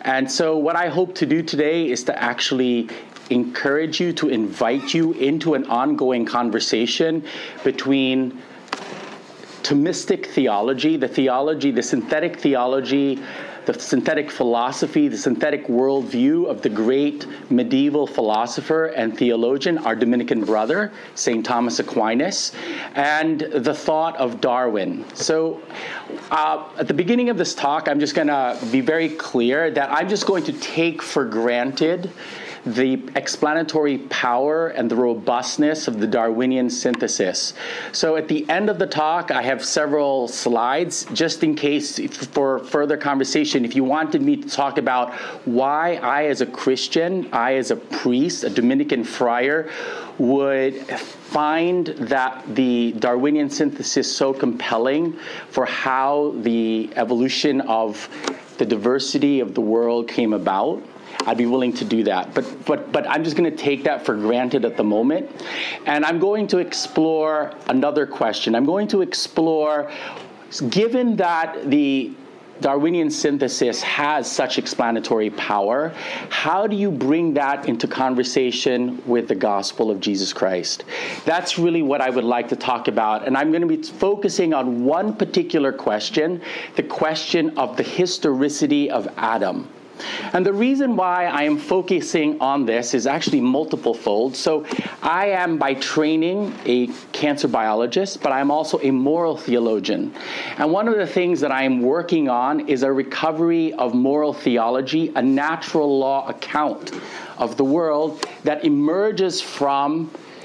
And so what I hope to do today is to actually encourage you, to invite you into an ongoing conversation between Thomistic theology, the synthetic theology, the synthetic philosophy, the synthetic worldview of the great medieval philosopher and theologian, our Dominican brother, St. Thomas Aquinas, and the thought of Darwin. So at the beginning of this talk, I'm just going to be very clear that I'm just going to take for granted the explanatory power and the robustness of the Darwinian synthesis. So at the end of the talk, I have several slides, just in case for further conversation, if you wanted me to talk about why I as a Christian, I as a priest, a Dominican friar, would find that the Darwinian synthesis so compelling for how the evolution of the diversity of the world came about, I'd be willing to do that. But I'm just going to take that for granted at the moment. And I'm going to explore another question. I'm going to explore, given that the Darwinian synthesis has such explanatory power, how do you bring that into conversation with the gospel of Jesus Christ? That's really what I would like to talk about. And I'm going to be focusing on one particular question, the question of the historicity of Adam. And the reason why I am focusing on this is actually multiple fold. So I am by training a cancer biologist, but I'm also a moral theologian. And one of the things that I am working on is a recovery of moral theology, a natural law account of the world that emerges from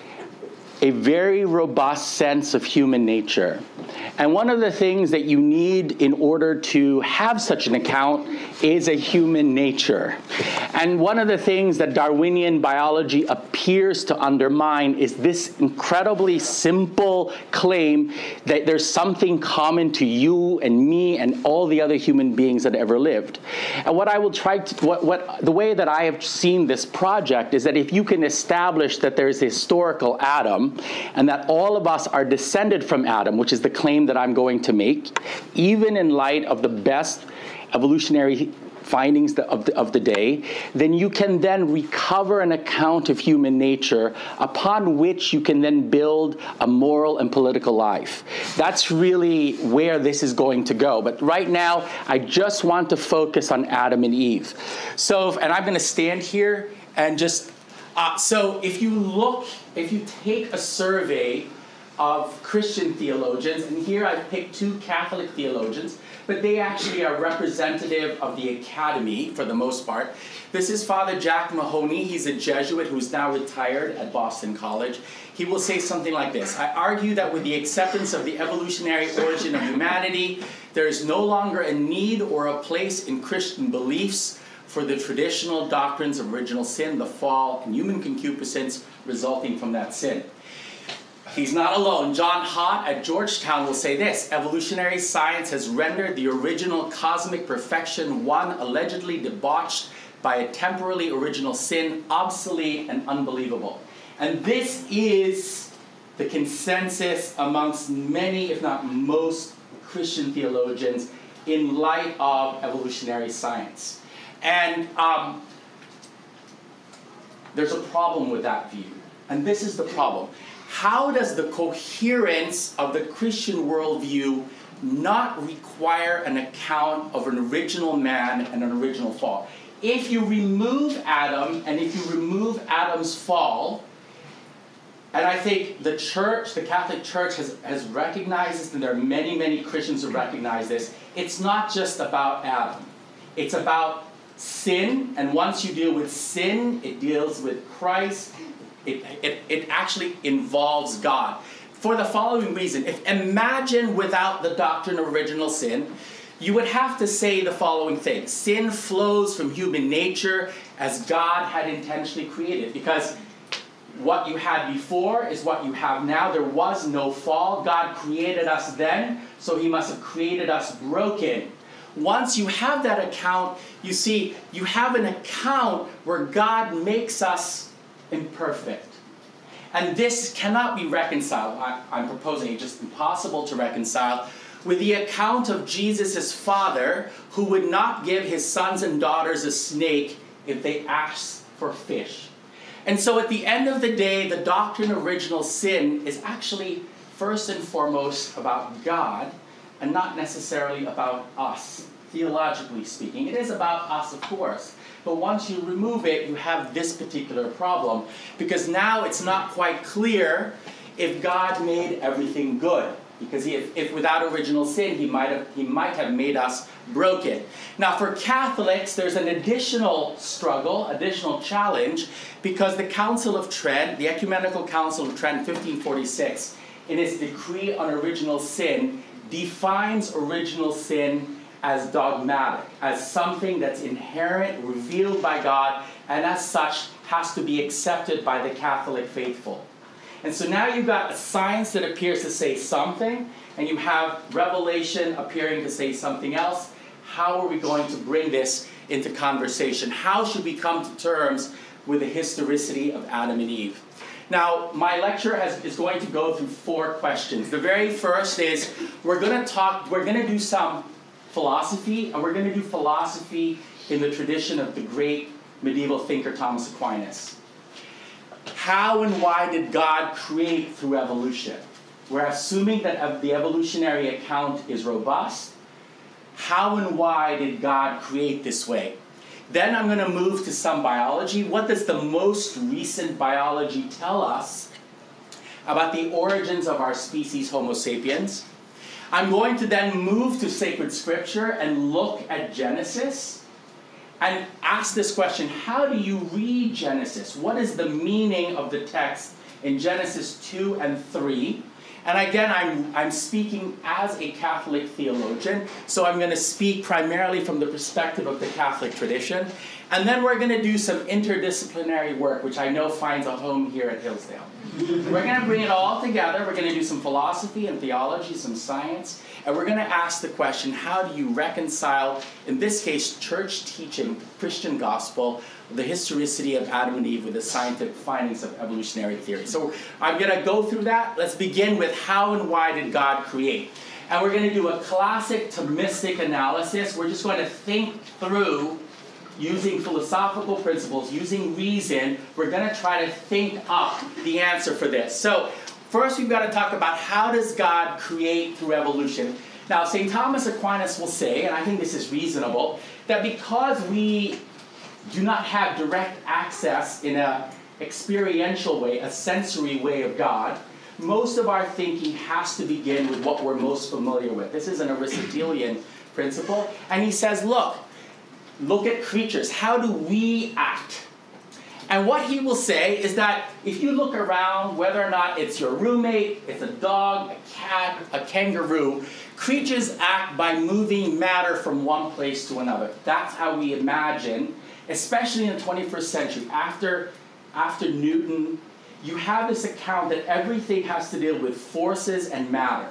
a very robust sense of human nature. And one of the things that you need in order to have such an account is a human nature. And one of the things that Darwinian biology appears to undermine is this incredibly simple claim that there's something common to you and me and all the other human beings that ever lived. And what I will try to, the way that I have seen this project is that if you can establish that there's a historical Adam and that all of us are descended from Adam, which is the claim that I'm going to make, even in light of the best evolutionary findings of the day, then you can then recover an account of human nature upon which you can then build a moral and political life. That's really where this is going to go. But right now, I just want to focus on Adam and Eve. So, and I'm going to stand here and just, so if you take a survey of Christian theologians, and here I've picked two Catholic theologians, but they actually are representative of the academy for the most part. This is Father Jack Mahoney. He's a Jesuit who's now retired at Boston College. He will say something like this: I argue that with the acceptance of the evolutionary origin of humanity, there is no longer a need or a place in Christian beliefs for the traditional doctrines of original sin, the fall, and human concupiscence resulting from that sin. He's not alone. John Hott at Georgetown will say this: evolutionary science has rendered the original cosmic perfection, one allegedly debauched by a temporally original sin, obsolete and unbelievable. And this is the consensus amongst many, if not most, Christian theologians in light of evolutionary science. And there's a problem with that view. And this is the problem. How does the coherence of the Christian worldview not require an account of an original man and an original fall? If you remove Adam, and if you remove Adam's fall, and I think the church, the Catholic Church has recognized this, and there are many, many Christians who recognize this, it's not just about Adam. It's about sin, and once you deal with sin, it deals with Christ. It actually involves God. For the following reason: if imagine without the doctrine of original sin, you would have to say the following thing: sin flows from human nature as God had intentionally created, because what you had before is what you have now. There was no fall. God created us then, so he must have created us broken. Once you have that account, you see, you have an account where God makes us imperfect. And this cannot be reconciled. I'm proposing it's just impossible to reconcile with the account of Jesus' father, who would not give his sons and daughters a snake if they asked for fish. And so at the end of the day, the doctrine of original sin is actually first and foremost about God and not necessarily about us, theologically speaking. It is about us, of course. But once you remove it, you have this particular problem, because now it's not quite clear if God made everything good. Because if without original sin, he might have made us broken. Now, for Catholics, there's an additional struggle, additional challenge, because the Council of Trent, the Ecumenical Council of Trent, 1546, in its decree on original sin, defines original sin as dogmatic, as something that's inherent, revealed by God, and as such has to be accepted by the Catholic faithful. And so now you've got a science that appears to say something, and you have revelation appearing to say something else. How are we going to bring this into conversation? How should we come to terms with the historicity of Adam and Eve? Now, my lecture is going to go through 4 questions. The very first is we're going to do some philosophy, and we're going to do philosophy in the tradition of the great medieval thinker Thomas Aquinas. How and why did God create through evolution? We're assuming that the evolutionary account is robust. How and why did God create this way? Then I'm going to move to some biology. What does the most recent biology tell us about the origins of our species, Homo sapiens? I'm going to then move to sacred scripture and look at Genesis and ask this question: how do you read Genesis? What is the meaning of the text in Genesis 2 and 3? And again, I'm speaking as a Catholic theologian, so I'm going to speak primarily from the perspective of the Catholic tradition. And then we're going to do some interdisciplinary work, which I know finds a home here at Hillsdale. We're going to bring it all together. We're going to do some philosophy and theology, some science, and we're going to ask the question: how do you reconcile, in this case, church teaching, Christian gospel, the historicity of Adam and Eve with the scientific findings of evolutionary theory? So I'm going to go through that. Let's begin with how and why did God create? And we're going to do a classic Thomistic analysis. We're just going to think through, using philosophical principles, using reason, we're going to try to think up the answer for this. So first we've got to talk about, how does God create through evolution? Now, St. Thomas Aquinas will say, and I think this is reasonable, that because we do not have direct access in an experiential way, a sensory way of God, most of our thinking has to begin with what we're most familiar with. This is an Aristotelian principle. And he says, look at creatures. How do we act? And what he will say is that if you look around, whether or not it's your roommate, it's a dog, a cat, a kangaroo, creatures act by moving matter from one place to another. That's how we imagine, especially in the 21st century. After Newton, you have this account that everything has to deal with forces and matter.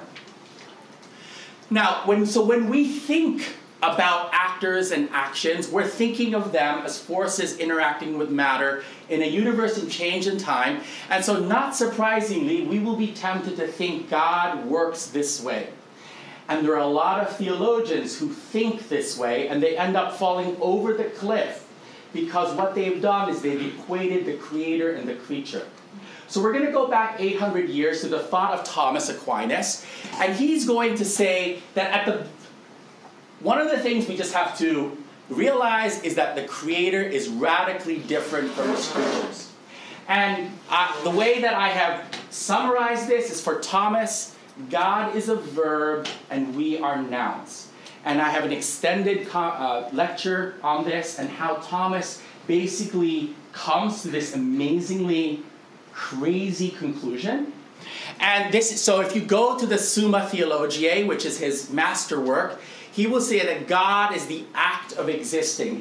Now, when we think about actors and actions, we're thinking of them as forces interacting with matter in a universe in change and time. And so, not surprisingly, we will be tempted to think God works this way. And there are a lot of theologians who think this way, and they end up falling over the cliff, because what they've done is they've equated the creator and the creature. So we're going to go back 800 years to the thought of Thomas Aquinas, and he's going to say that one of the things we just have to realize is that the creator is radically different from his creatures. And the way that I have summarized this is, for Thomas, God is a verb and we are nouns. And I have an extended lecture on this and how Thomas basically comes to this amazingly crazy conclusion. And so if you go to the Summa Theologiae, which is his masterwork, he will say that God is the act of existing.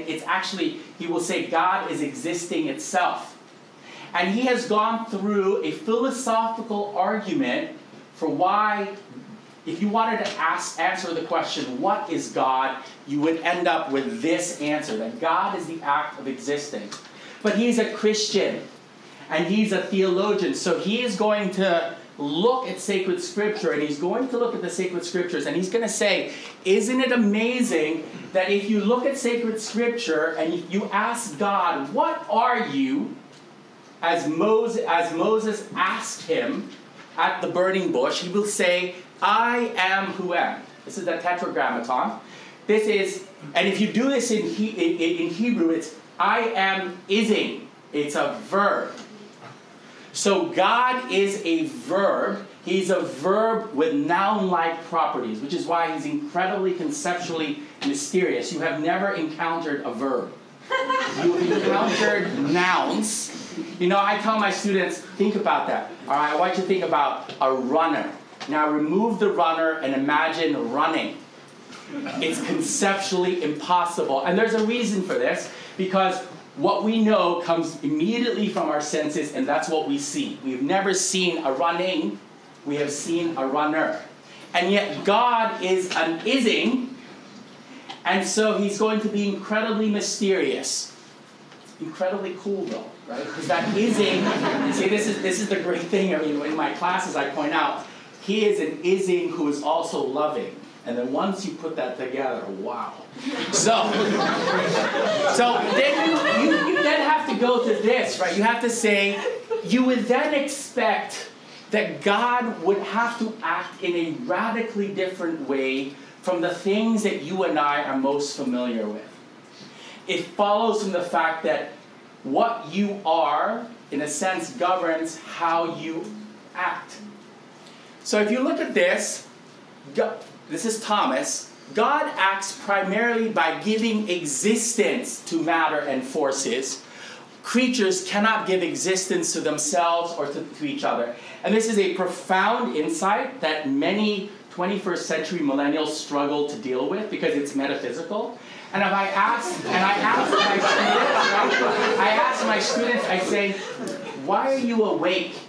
He will say God is existing itself. And he has gone through a philosophical argument for why, if you wanted to answer the question, what is God, you would end up with this answer, that God is the act of existing. But he's a Christian, and he's a theologian, so he is going to look at sacred scripture, and he's going to look at the sacred scriptures, and he's going to say, isn't it amazing that if you look at sacred scripture and you ask God, what are you, as Moses asked him at the burning bush, he will say, I am who am. This is the tetragrammaton. This is, and if you do this in Hebrew, it's I am ising. It's a verb. So God is a verb. He's a verb with noun-like properties, which is why he's incredibly conceptually mysterious. You have never encountered a verb. You've encountered nouns. You know, I tell my students, think about that. All right, I want you to think about a runner. Now remove the runner and imagine running. It's conceptually impossible. And there's a reason for this, because what we know comes immediately from our senses, and that's what we see. We've never seen a running, we have seen a runner. And yet God is an ising, and so he's going to be incredibly mysterious. Incredibly cool though, right? Because that ising, see, this is the great thing. I mean, in my classes I point out, he is an ising who is also loving. And then once you put that together, wow. So then you then have to go to this, right? You have to say, you would then expect that God would have to act in a radically different way from the things that you and I are most familiar with. It follows from the fact that what you are, in a sense, governs how you act. So if you look at this, this is Thomas. God acts primarily by giving existence to matter and forces. Creatures cannot give existence to themselves or to each other. And this is a profound insight that many 21st century millennials struggle to deal with because it's metaphysical. And if I ask my students, I say, why are you awake?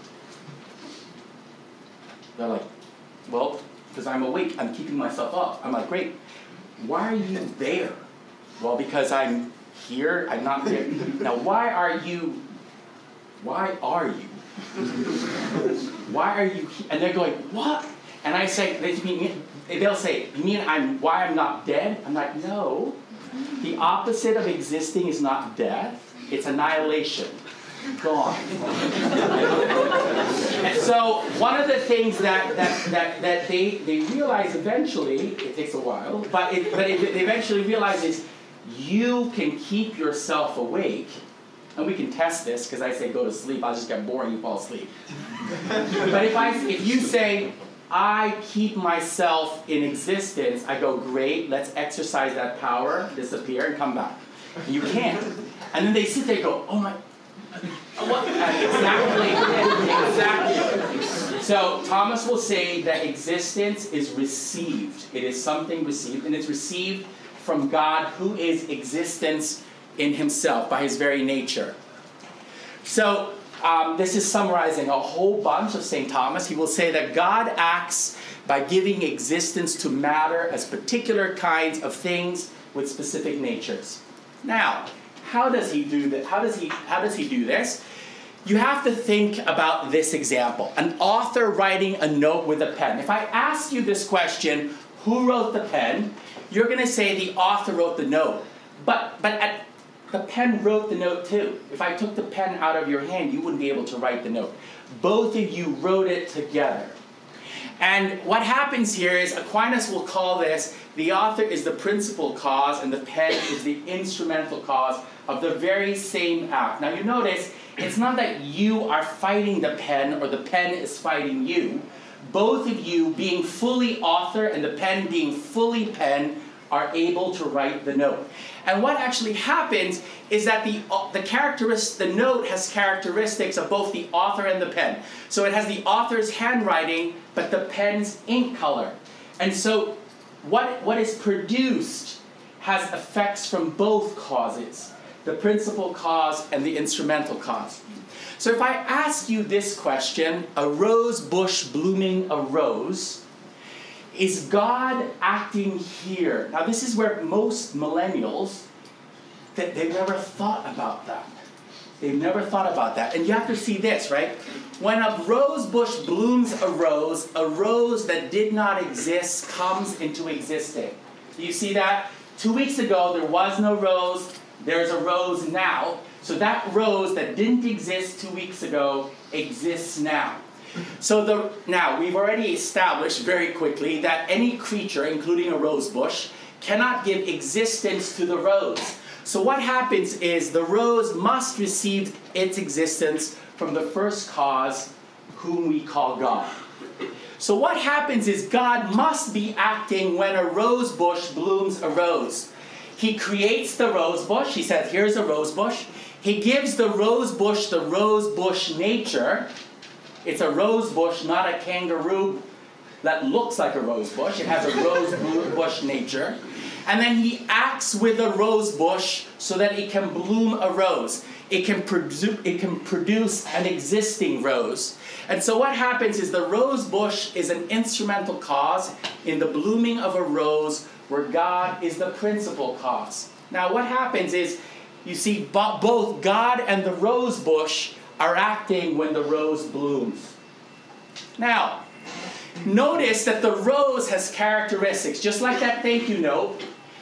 They're like, well, because I'm awake, I'm keeping myself up. I'm like, great. Why are you there? Well, because I'm here, I'm not there. Now, why are you? Why are you here? And they're going, what? And I say, they'll say, you mean why I'm not dead? I'm like, no. The opposite of existing is not death, it's annihilation. Gone. And so one of the things that they realize eventually, it takes a while, but they eventually realize is you can keep yourself awake, and we can test this because I say go to sleep, I'll just get boring, you fall asleep. But if you say I keep myself in existence, I go great, let's exercise that power, disappear, and come back. You can't. And then they sit there and go, oh my. What? Exactly. So Thomas will say that existence is received. It is something received, and it's received from God, who is existence in himself, by his very nature. So this is summarizing a whole bunch of St. Thomas. He will say that God acts by giving existence to matter as particular kinds of things with specific natures. Now, how does he do that? How does he do this? You have to think about this example. An author writing a note with a pen. If I ask you this question, who wrote the pen? You're going to say the author wrote the note. But the pen wrote the note too. If I took the pen out of your hand, you wouldn't be able to write the note. Both of you wrote it together. And what happens here is Aquinas will call this, the author is the principal cause and the pen is the instrumental cause of the very same act. Now you notice, it's not that you are fighting the pen or the pen is fighting you. Both of you, being fully author and the pen being fully pen, are able to write the note. And what actually happens is that the note has characteristics of both the author and the pen. So it has the author's handwriting, but the pen's ink color. And so what is produced has effects from both causes, the principal cause and the instrumental cause. So if I ask you this question, a rose bush blooming a rose, is God acting here? Now this is where most millennials, they've never thought about that. They've never thought about that. And you have to see this, right? When a rose bush blooms a rose that did not exist comes into existence. Do you see that? 2 weeks ago, there was no rose. There's a rose now. So that rose that didn't exist 2 weeks ago exists now. So now, we've already established very quickly that any creature, including a rose bush, cannot give existence to the rose. So what happens is the rose must receive its existence from the first cause, whom we call God. So what happens is God must be acting when a rose bush blooms a rose. He creates the rose bush. He says, here's a rose bush. He gives the rose bush nature. It's a rose bush, not a kangaroo that looks like a rose bush. It has a rose bush nature. And then he acts with a rose bush so that it can bloom a rose. It can produce an existing rose. And so what happens is the rose bush is an instrumental cause in the blooming of a rose where God is the principal cause. Now what happens is, you see, both God and the rose bush are acting when the rose blooms. Now, notice that the rose has characteristics, just like that thank you note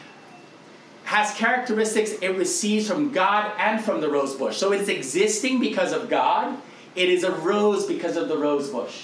has characteristics it receives from God and from the rose bush. So it's existing because of God. It is a rose because of the rose bush.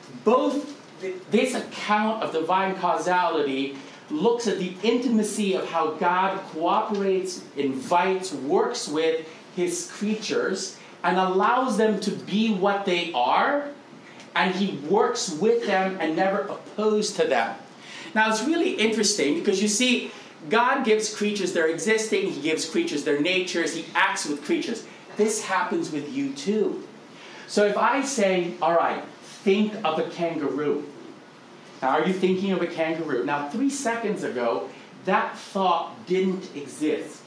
This account of divine causality looks at the intimacy of how God cooperates, invites, works with his creatures, and allows them to be what they are, and he works with them and never opposed to them. Now it's really interesting because you see, God gives creatures their existing, he gives creatures their natures, he acts with creatures. This happens with you too. So if I say, all right, think of a kangaroo. Now, are you thinking of a kangaroo? Now, 3 seconds ago, that thought didn't exist.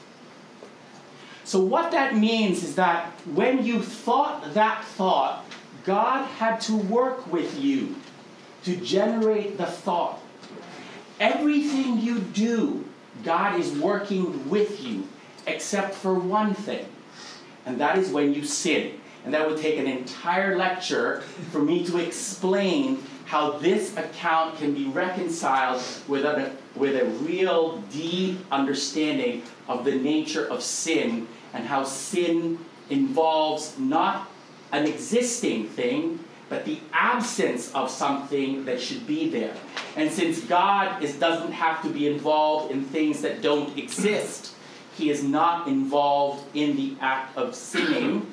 So what that means is that when you thought that thought, God had to work with you to generate the thought. Everything you do, God is working with you, except for one thing, and that is when you sin. And that would take an entire lecture for me to explain how this account can be reconciled with a real deep understanding of the nature of sin, and how sin involves not an existing thing, but the absence of something that should be there. And since God doesn't have to be involved in things that don't exist, he is not involved in the act of sinning,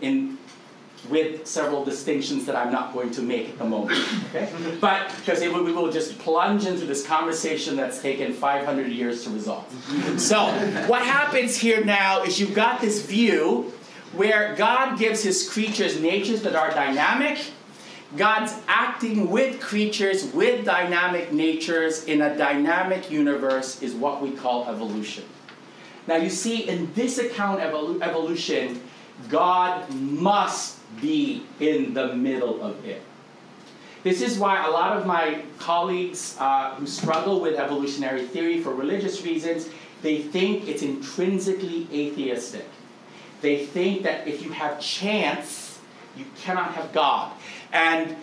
with several distinctions that I'm not going to make at the moment. Okay? But because we will just plunge into this conversation that's taken 500 years to resolve. So what happens here now is you've got this view where God gives his creatures natures that are dynamic. God's acting with creatures with dynamic natures in a dynamic universe is what we call evolution. Now you see, in this account of evolution, God must be in the middle of it. This is why a lot of my colleagues who struggle with evolutionary theory for religious reasons, they think it's intrinsically atheistic. They think that if you have chance, you cannot have God. And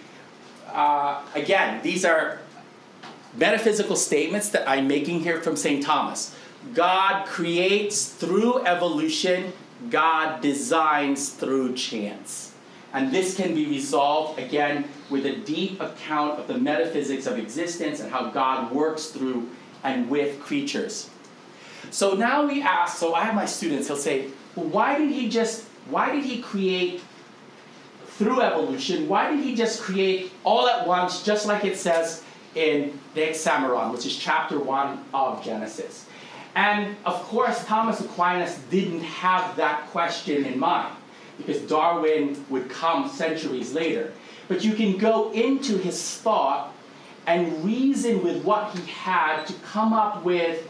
again, these are metaphysical statements that I'm making here from St. Thomas. God creates through evolution. God designs through chance. And this can be resolved, again, with a deep account of the metaphysics of existence and how God works through and with creatures. So now we ask, so I have my students, he'll say, well, why did he create through evolution? Why did he just create all at once, just like it says in the Hexameron, which is chapter 1 of Genesis? And of course, Thomas Aquinas didn't have that question in mind, because Darwin would come centuries later. But you can go into his thought and reason with what he had to come up with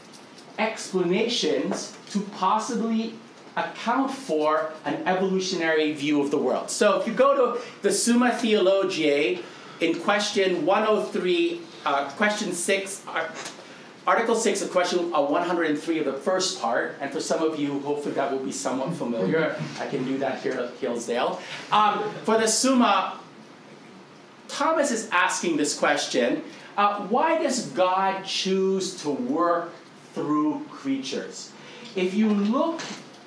explanations to possibly account for an evolutionary view of the world. So if you go to the Summa Theologiae in question 103, question 6, Article 6 of question 103 of the first part, and for some of you, hopefully that will be somewhat familiar. I can do that here at Hillsdale. For the Summa, Thomas is asking this question, why does God choose to work through creatures? If you look,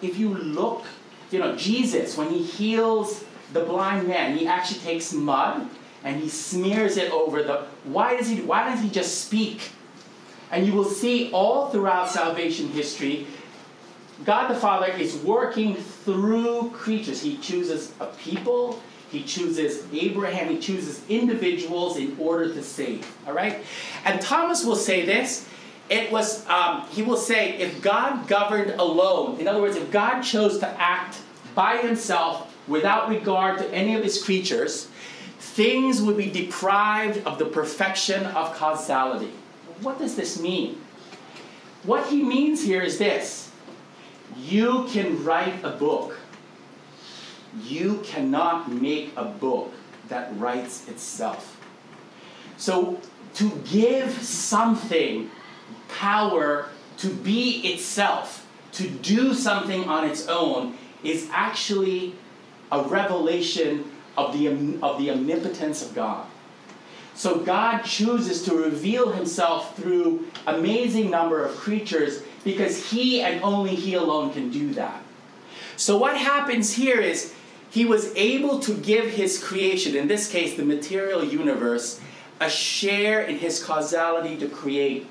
Jesus, when he heals the blind man, he actually takes mud and he smears it over why doesn't he just speak? And you will see all throughout salvation history, God the Father is working through creatures. He chooses a people, he chooses Abraham, he chooses individuals in order to save. All right? And Thomas will say this. He will say, if God governed alone, in other words, if God chose to act by himself without regard to any of his creatures, things would be deprived of the perfection of causality. What does this mean? What he means here is this. You can write a book. You cannot make a book that writes itself. So to give something power to be itself, to do something on its own, is actually a revelation of the omnipotence of God. So God chooses to reveal himself through amazing number of creatures because he and only he alone can do that. So what happens here is he was able to give his creation, in this case the material universe, a share in his causality to create.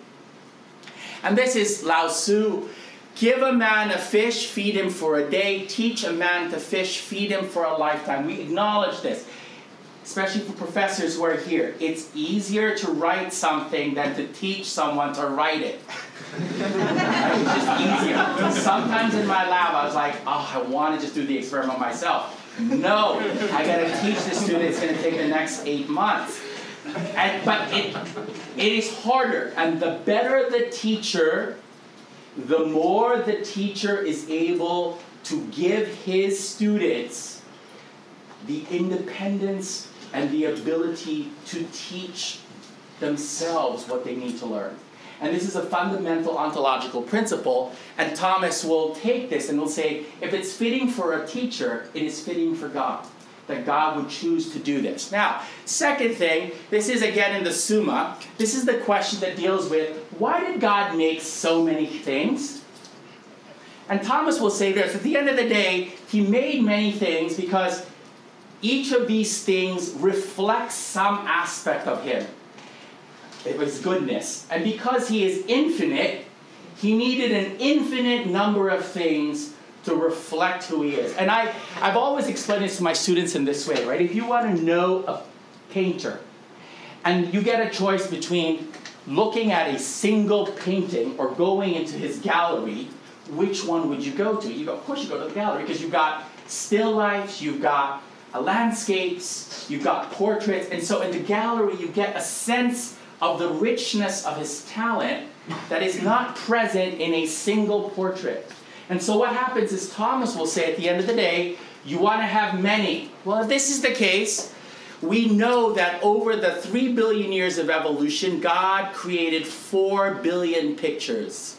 And this is Lao Tzu. Give a man a fish, feed him for a day. Teach a man to fish, feed him for a lifetime. We acknowledge this. Especially for professors who are here. It's easier to write something than to teach someone to write it. Right? It's just easier. Sometimes in my lab I was like, I want to just do the experiment myself. No, I got to teach the student. It's going to take the next 8 months. But it is harder. And the better the teacher, the more the teacher is able to give his students the independence and the ability to teach themselves what they need to learn. And this is a fundamental ontological principle, and Thomas will take this and will say, if it's fitting for a teacher, it is fitting for God, that God would choose to do this. Now, second thing, this is again in the Summa, this is the question that deals with, why did God make so many things? And Thomas will say this, at the end of the day, he made many things because each of these things reflects some aspect of him. It was goodness. And because he is infinite, he needed an infinite number of things to reflect who he is. And I've always explained this to my students in this way, right? If you want to know a painter, and you get a choice between looking at a single painting or going into his gallery, which one would you go to? Of course you go to the gallery, because you've got still lifes, you've got landscapes, you've got portraits, and so in the gallery you get a sense of the richness of his talent that is not present in a single portrait. And so what happens is Thomas will say at the end of the day, you want to have many. Well, if this is the case, we know that over the 3 billion years of evolution, God created 4 billion pictures.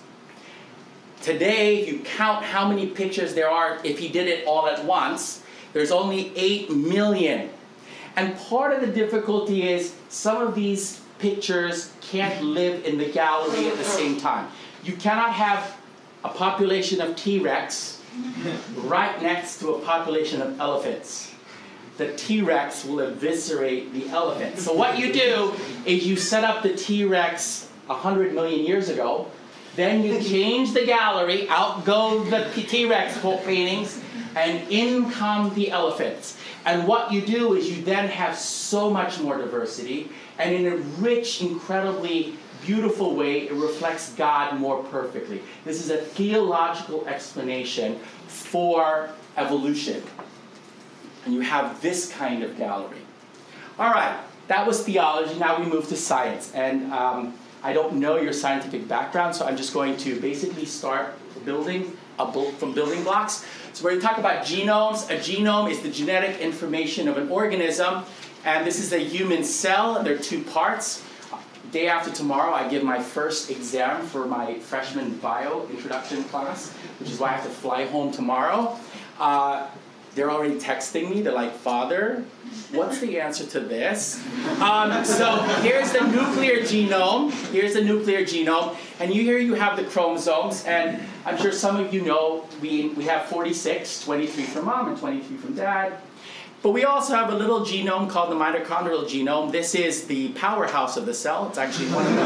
Today, if you count how many pictures there are, if he did it all at once, there's only 8 million. And part of the difficulty is some of these pictures can't live in the gallery at the same time. You cannot have a population of T-Rex right next to a population of elephants. The T-Rex will eviscerate the elephant. So what you do is you set up the T-Rex 100 million years ago, then you change the gallery, out go the T-Rex paintings, and in come the elephants. And what you do is you then have so much more diversity, and in a rich, incredibly beautiful way, it reflects God more perfectly. This is a theological explanation for evolution. And you have this kind of gallery. All right, that was theology. Now we move to science. And I don't know your scientific background, so I'm just going to basically start building from building blocks. So we're going to talk about genomes. A genome is the genetic information of an organism. And this is a human cell, and there are 2 parts. day after tomorrow, I give my first exam for my freshman bio introduction class, which is why I have to fly home tomorrow. They're already texting me. They're like, Father, what's the answer to this? So here's the nuclear genome. Here's the nuclear genome. And here you have the chromosomes. And I'm sure some of you know we have 46, 23 from mom and 23 from dad. But we also have a little genome called the mitochondrial genome. This is the powerhouse of the cell. It's actually one of the...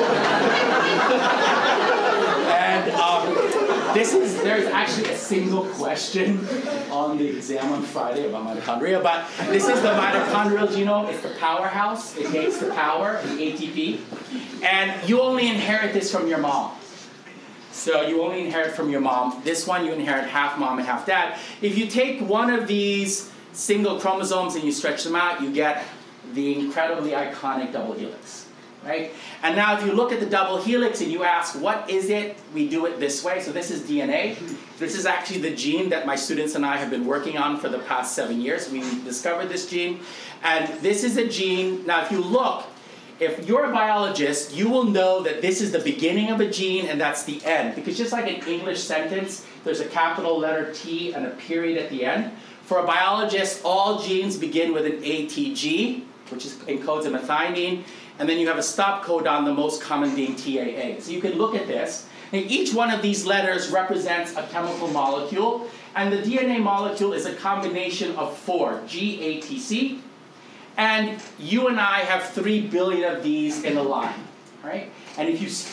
And there's actually a single question on the exam on Friday about mitochondria. But this is the mitochondrial genome. It's the powerhouse. It makes the power, the ATP. And you only inherit this from your mom. So you only inherit from your mom. This one you inherit half mom and half dad. If you take one of these single chromosomes and you stretch them out, you get the incredibly iconic double helix, right? And now if you look at the double helix and you ask, what is it? We do it this way. So this is DNA. This is actually the gene that my students and I have been working on for the past 7 years. We discovered this gene. And this is a gene. Now if you look, if you're a biologist, you will know that this is the beginning of a gene and that's the end. Because just like an English sentence, there's a capital letter T and a period at the end. For a biologist, all genes begin with an ATG, which encodes a methionine, and then you have a stop codon, the most common being TAA. So you can look at this, and each one of these letters represents a chemical molecule, and the DNA molecule is a combination of 4, GATC, and you and I have 3 billion of these in a line, right? And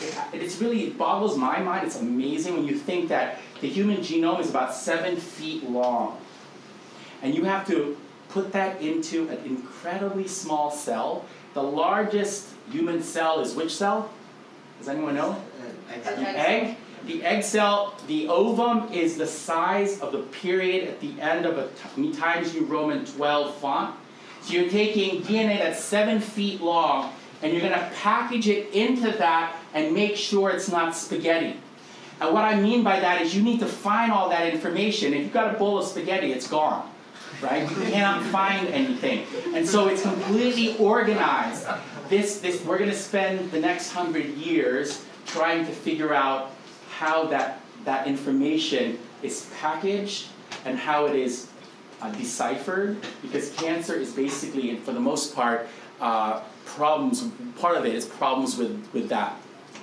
it boggles my mind. It's amazing when you think that the human genome is about 7 feet long. And you have to put that into an incredibly small cell. The largest human cell is which cell? Does anyone know? The egg. The egg cell, the ovum is the size of the period at the end of a Times New Roman 12 font. So you're taking DNA that's 7 feet long, and you're going to package it into that and make sure it's not spaghetti. And what I mean by that is you need to find all that information. If you've got a bowl of spaghetti, it's gone. Right? You cannot find anything. And so it's completely organized. We're going to spend the next 100 years trying to figure out how that information is packaged and how it is deciphered, because cancer is basically, for the most part, problems. Part of it is problems with that.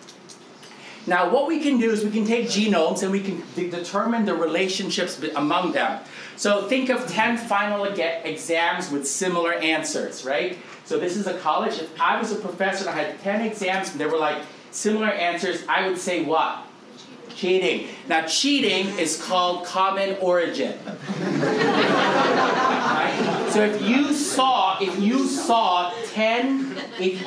Now, what we can do is we can take genomes and we can determine the relationships among them. So think of 10 final exams with similar answers, right? So this is a college. If I was a professor and I had 10 exams and there were like similar answers, I would say what? Cheating. Now, cheating is called common origin. Right? So if you saw 10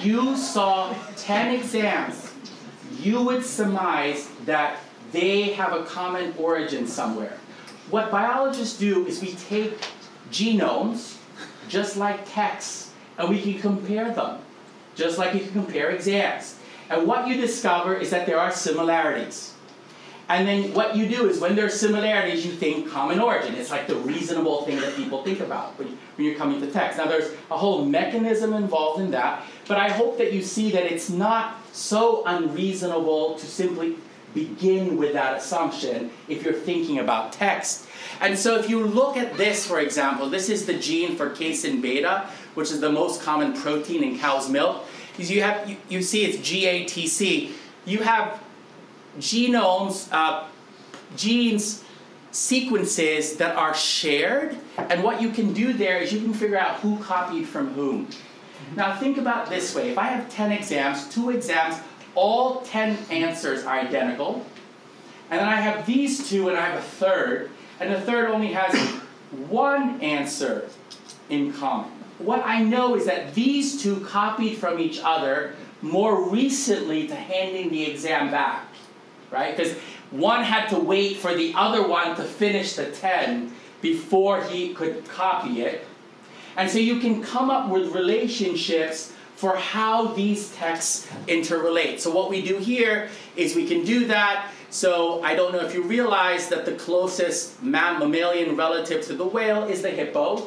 exams, you would surmise that they have a common origin somewhere. What biologists do is we take genomes, just like texts, and we can compare them, just like you can compare exams. And what you discover is that there are similarities. And then what you do is when there are similarities, you think common origin. It's like the reasonable thing that people think about when you're coming to text. Now there's a whole mechanism involved in that, but I hope that you see that it's not so unreasonable to simply begin with that assumption if you're thinking about text. And so if you look at this, for example, this is the gene for casein beta, which is the most common protein in cow's milk. You see it's GATC. You have genomes, genes, sequences that are shared, and what you can do there is you can figure out who copied from whom. Now think about it this way. If I have 10 exams, 2 exams, all 10 answers are identical, and then I have these 2 and I have a third, and the third only has 1 answer in common. What I know is that these 2 copied from each other more recently to handing the exam back, right? Because one had to wait for the other one to finish the 10 before he could copy it. And so you can come up with relationships for how these texts interrelate. So what we do here is we can do that. So I don't know if you realize that the closest mammalian relative to the whale is the hippo.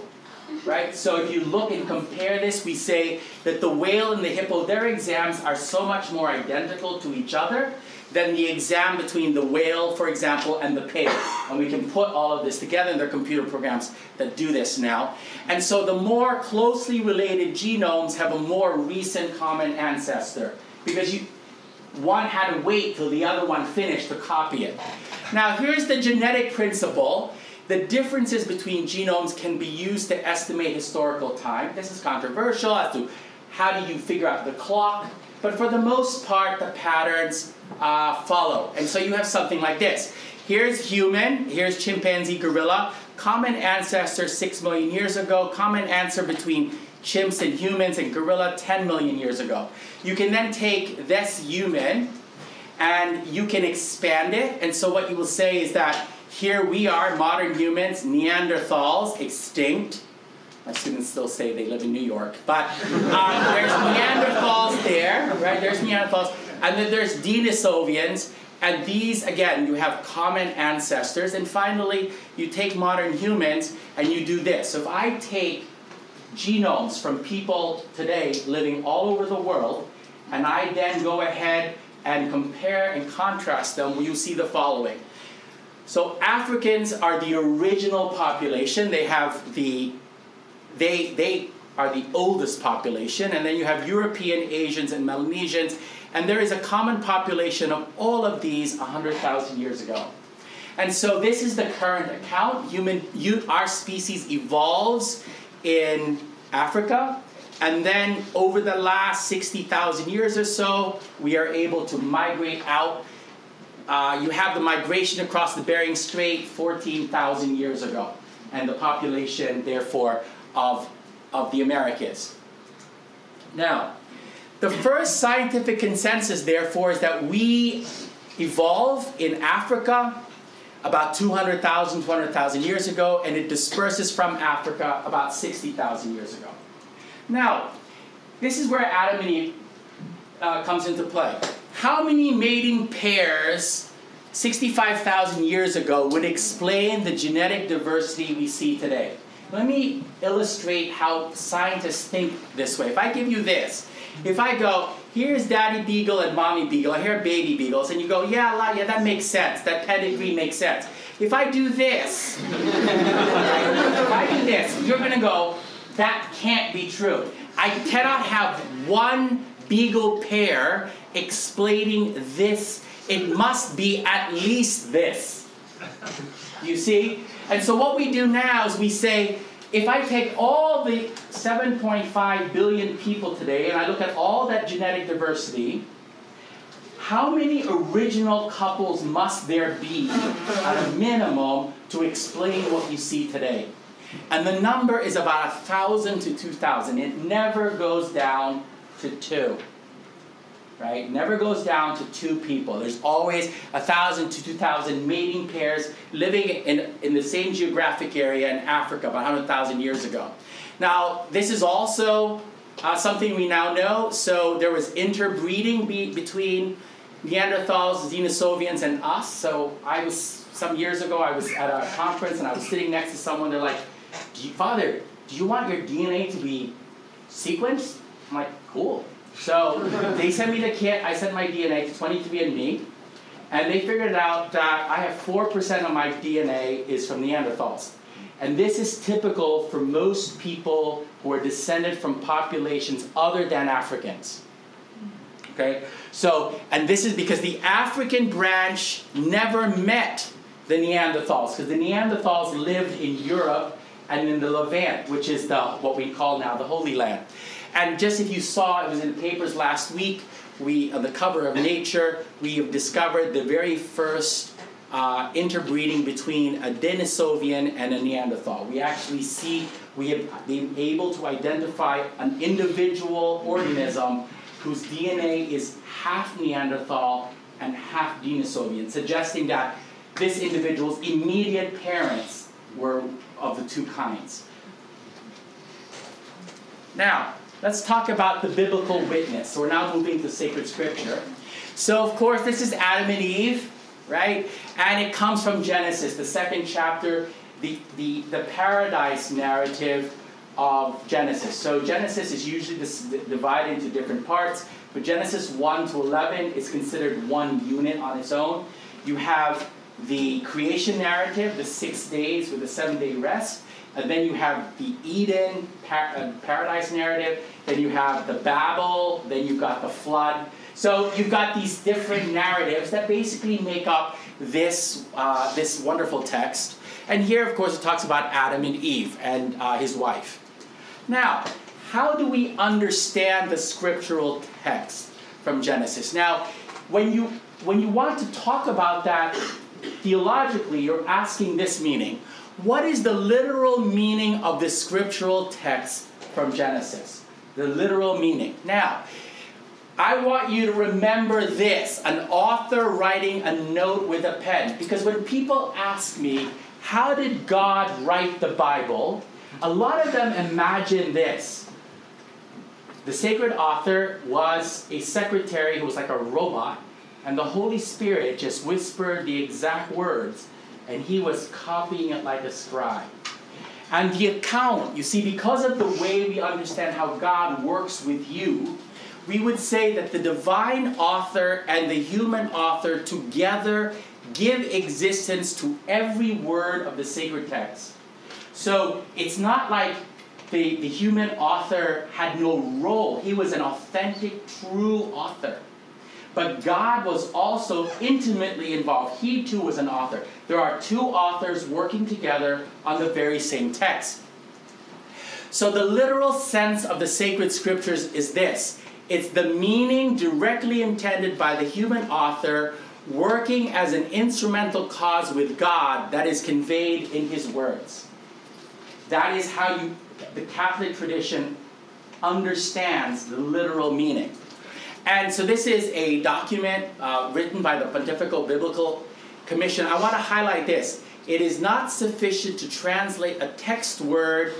right? So if you look and compare this, we say that the whale and the hippo, their exams are so much more identical to each other than the exam between the whale, for example, and the pig. And we can put all of this together, and there are computer programs that do this now. And so the more closely related genomes have a more recent common ancestor, because one had to wait till the other one finished to copy it. Now here's the genetic principle. The differences between genomes can be used to estimate historical time. This is controversial as to how do you figure out the clock, but for the most part, the patterns follow. And so you have something like this. Here's human, here's chimpanzee, gorilla, common ancestor 6 million years ago, common answer between chimps and humans and gorilla 10 million years ago. You can then take this human and you can expand it, and so what you will say is that here we are, modern humans, Neanderthals, extinct. My students still say they live in New York. But there's Neanderthals there, right? There's Neanderthals. And then there's Denisovians. And these, again, you have common ancestors. And finally, you take modern humans and you do this. So if I take genomes from people today living all over the world, and I then go ahead and compare and contrast them, you see the following. So Africans are the original population. They have they are the oldest population, and then you have European, Asians, and Melanesians, and there is a common population of all of these 100,000 years ago. And so this is the current account. Our species evolves in Africa, and then over the last 60,000 years or so, we are able to migrate out. You have the migration across the Bering Strait 14,000 years ago, and the population, therefore, of the Americas. Now, the first scientific consensus, therefore, is that we evolve in Africa about 200,000 years ago, and it disperses from Africa about 60,000 years ago. Now, this is where Adam and Eve comes into play. How many mating pairs 65,000 years ago would explain the genetic diversity we see today? Let me illustrate how scientists think this way. If I give you this, if I go, here's Daddy Beagle and Mommy Beagle, I hear baby beagles, and you go, yeah, that makes sense, that pedigree makes sense. If I do this, you're going to go, that can't be true. I cannot have one beagle pair explaining this. It must be at least this. You see? And so what we do now is we say, if I take all the 7.5 billion people today and I look at all that genetic diversity, how many original couples must there be at a minimum to explain what you see today? And the number is about 1,000 to 2,000. It never goes down to 2. Right? Never goes down to 2 people. There's always 1,000 to 2,000 mating pairs living in the same geographic area in Africa about 100,000 years ago. Now, this is also something we now know. So there was interbreeding between Neanderthals, Denisovians, and us. So some years ago, I was at a conference and I was sitting next to someone. They're like, Father, do you want your DNA to be sequenced? I'm like, cool. So they sent me the kit. I sent my DNA to 23andMe, and they figured out that I have 4% of my DNA is from Neanderthals. And this is typical for most people who are descended from populations other than Africans. Okay? So, and this is because the African branch never met the Neanderthals, because the Neanderthals lived in Europe and in the Levant, which is what we call now the Holy Land. And just if you saw, it was in the papers last week, on the cover of Nature, we have discovered the very first interbreeding between a Denisovian and a Neanderthal. We have been able to identify an individual organism whose DNA is half Neanderthal and half Denisovian, suggesting that this individual's immediate parents were of the 2 kinds. Now, let's talk about the biblical witness. So we're now moving to sacred scripture. So, of course, this is Adam and Eve, right? And it comes from Genesis, the 2nd chapter, the paradise narrative of Genesis. So Genesis is usually divided into different parts, but Genesis 1 to 11 is considered one unit on its own. You have the creation narrative, the 6 days with the 7-day rest, and then you have the Eden paradise narrative, then you have the Babel, then you've got the flood. So you've got these different narratives that basically make up this wonderful text. And here, of course, it talks about Adam and Eve and his wife. Now, how do we understand the scriptural text from Genesis? Now, when you want to talk about that theologically, you're asking this meaning. What is the literal meaning of the scriptural text from Genesis? The literal meaning. Now, I want you to remember this, an author writing a note with a pen. Because when people ask me, how did God write the Bible? A lot of them imagine this. The sacred author was a secretary who was like a robot, and the Holy Spirit just whispered the exact words, and he was copying it like a scribe. And the account, you see, because of the way we understand how God works with you, we would say that the divine author and the human author together give existence to every word of the sacred text. So it's not like the human author had no role. He was an authentic, true author. But God was also intimately involved. He too was an author. There are two authors working together on the very same text. So the literal sense of the sacred scriptures is this. It's the meaning directly intended by the human author working as an instrumental cause with God that is conveyed in his words. That is how the Catholic tradition understands the literal meaning. And so this is a document written by the Pontifical Biblical Commission. I want to highlight this. It is not sufficient to translate a text word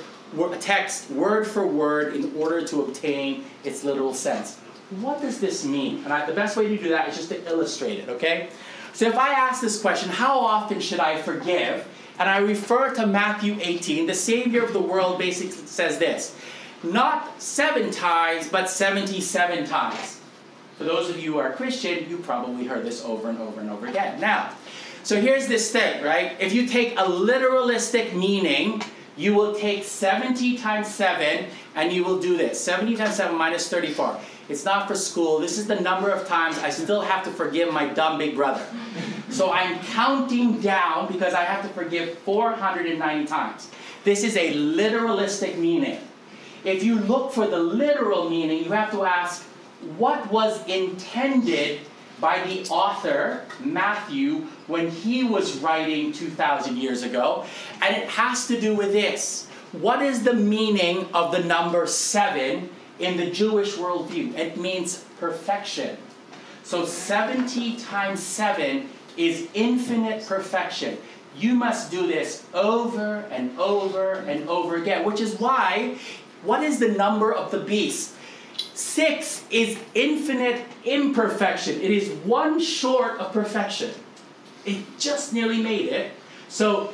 for word in order to obtain its literal sense. What does this mean? And the best way to do that is just to illustrate it, okay? So if I ask this question, how often should I forgive? And I refer to Matthew 18, the Savior of the world basically says this, not 7 times, but 77 times. For those of you who are Christian, you probably heard this over and over and over again. Now, so here's this thing, right? If you take a literalistic meaning, you will take 70 times 7, and you will do this. 70 times 7 minus 34. It's not for school. This is the number of times I still have to forgive my dumb big brother. So I'm counting down because I have to forgive 490 times. This is a literalistic meaning. If you look for the literal meaning, you have to ask, what was intended by the author, Matthew, when he was writing 2,000 years ago? And it has to do with this. What is the meaning of the number 7 in the Jewish worldview? It means perfection. So 70 times 7 is infinite perfection. You must do this over and over and over again, which is why, what is the number of the beast? 6 is infinite imperfection. It is 1 short of perfection. It just nearly made it. So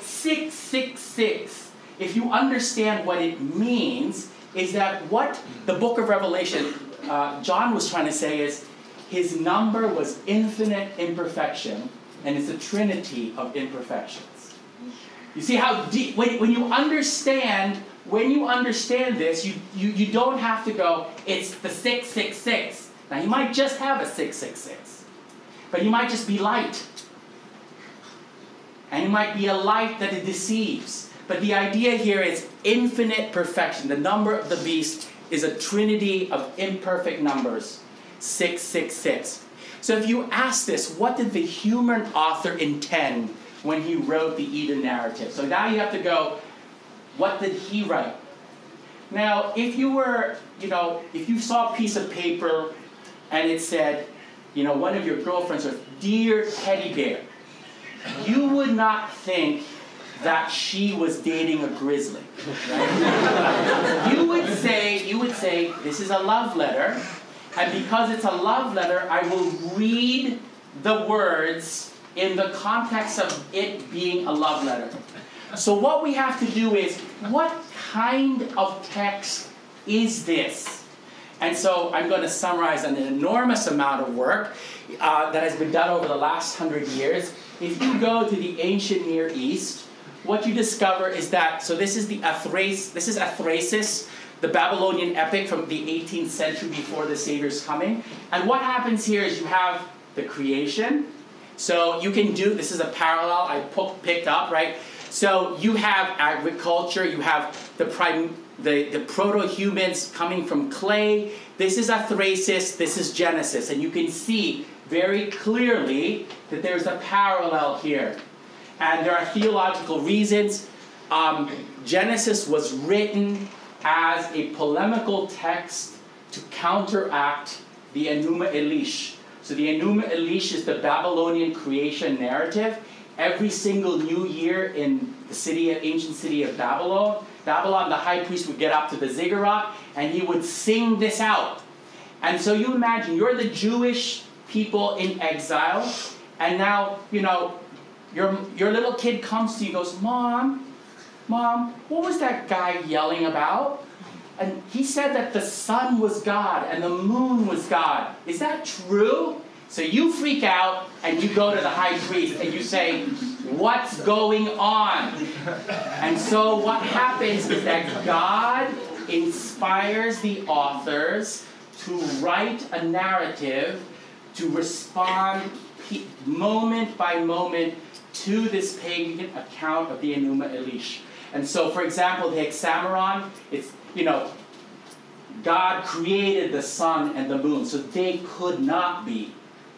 666, if you understand what it means, is that what the book of Revelation, John was trying to say is, his number was infinite imperfection, and it's a trinity of imperfections. You see how deep, when you understand this, you don't have to go, it's the 666. Now you might just have a 666, but you might just be light. And you might be a light that it deceives. But the idea here is infinite perfection. The number of the beast is a trinity of imperfect numbers, 666. So if you ask this, what did the human author intend when he wrote the Eden narrative? So now you have to go, what did he write? Now, if you were, if you saw a piece of paper and it said, one of your girlfriends was, "Dear Teddy Bear," you would not think that she was dating a grizzly. Right? You would say, this is a love letter, and because it's a love letter, I will read the words in the context of it being a love letter. So what we have to do is, kind of text is this? And so I'm going to summarize an enormous amount of work that has been done over the last 100 years. If you go to the ancient Near East, what you discover is that, so this is Athrasis, the Babylonian epic from the 18th century before the Savior's coming. And what happens here is you have the creation. So you can do, this is a parallel I picked up, right? So you have agriculture, you have the proto-humans coming from clay. This is Athrasis, this is Genesis. And you can see very clearly that there's a parallel here. And there are theological reasons. Genesis was written as a polemical text to counteract the Enuma Elish. So the Enuma Elish is the Babylonian creation narrative. Every single new year in the ancient city of Babylon, the high priest would get up to the ziggurat and he would sing this out. And so you imagine, you're the Jewish people in exile, and now, your little kid comes to you and goes, Mom, what was that guy yelling about? And he said that the sun was God and the moon was God. Is that true? So you freak out and you go to the high priest and you say, what's going on? And so what happens is that God inspires the authors to write a narrative to respond moment by moment to this pagan account of the Enuma Elish. And so, for example, the Hexameron, it's, God created the sun and the moon, so they could not be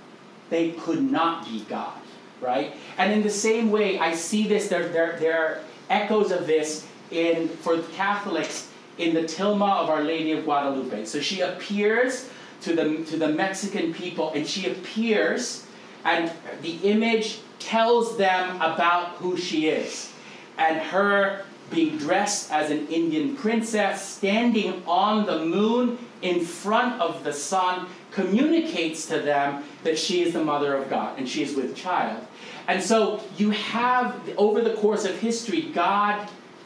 God, right? And in the same way, I see this, there are echoes of this for Catholics in the Tilma of Our Lady of Guadalupe. So she appears to the Mexican people, and she appears, and the image tells them about who she is. And her being dressed as an Indian princess, standing on the moon in front of the sun, communicates to them that she is the mother of God, and she is with child. And so you have, over the course of history, God,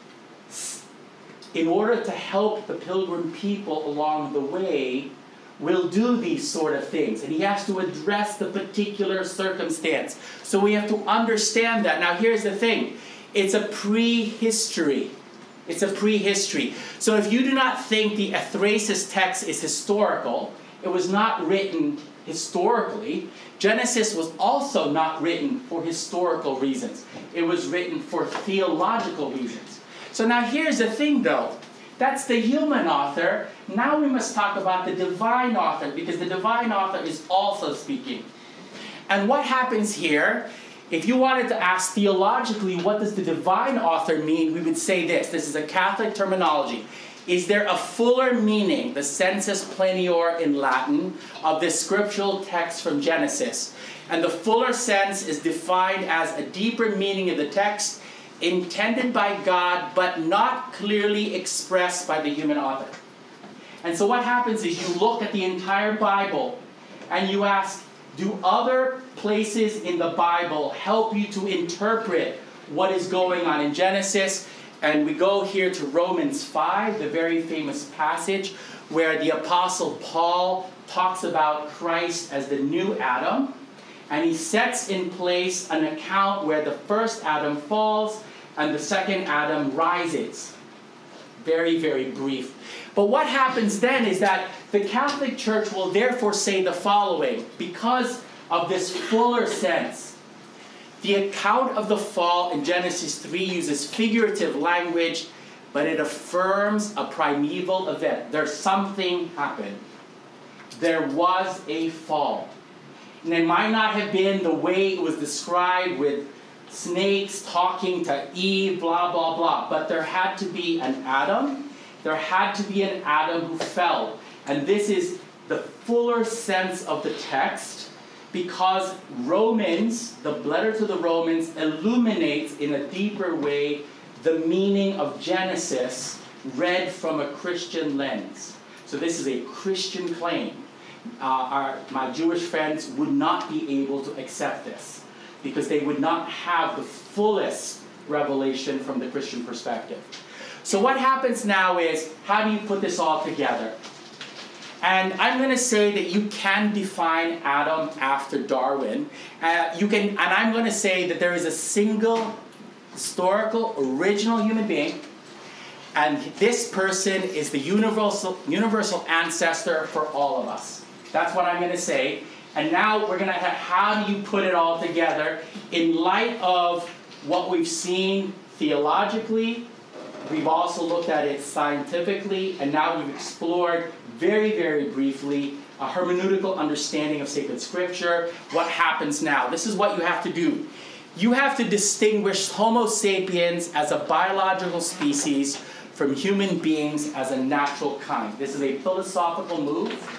in order to help the pilgrim people along the way, will do these sort of things. And he has to address the particular circumstance. So we have to understand that. Now here's the thing. It's a prehistory. So if you do not think the Athrasis text is historical, it was not written historically. Genesis was also not written for historical reasons. It was written for theological reasons. So now here's the thing though. That's the human author. Now we must talk about the divine author, because the divine author is also speaking. And what happens here, if you wanted to ask theologically, what does the divine author mean, we would say this. This is a Catholic terminology. Is there a fuller meaning, the sensus plenior in Latin, of this scriptural text from Genesis? And the fuller sense is defined as a deeper meaning of the text intended by God, but not clearly expressed by the human author. And so what happens is you look at the entire Bible and you ask, do other places in the Bible help you to interpret what is going on in Genesis? And we go here to Romans 5, the very famous passage where the Apostle Paul talks about Christ as the new Adam. And he sets in place an account where the first Adam falls and the second Adam rises. Very, very brief. But what happens then is that the Catholic Church will therefore say the following, because of this fuller sense. The account of the fall in Genesis 3 uses figurative language, but it affirms a primeval event. There's something happened. There was a fall. And it might not have been the way it was described with snakes talking to Eve, blah, blah, blah. But there had to be an Adam. There had to be an Adam who fell. And this is the fuller sense of the text, because Romans, the letter to the Romans, illuminates in a deeper way the meaning of Genesis read from a Christian lens. So this is a Christian claim. My Jewish friends would not be able to accept this because they would not have the fullest revelation from the Christian perspective. So what happens now is, how do you put this all together? And I'm going to say that you can define Adam after Darwin. And I'm going to say that there is a single historical original human being, and this person is the universal ancestor for all of us. That's what I'm going to say. And now we're going to have, how do you put it all together in light of what we've seen theologically? We've also looked at it scientifically, and now we've explored very, very briefly a hermeneutical understanding of sacred scripture. What happens now? This is what you have to do. You have to distinguish Homo sapiens as a biological species from human beings as a natural kind. This is a philosophical move.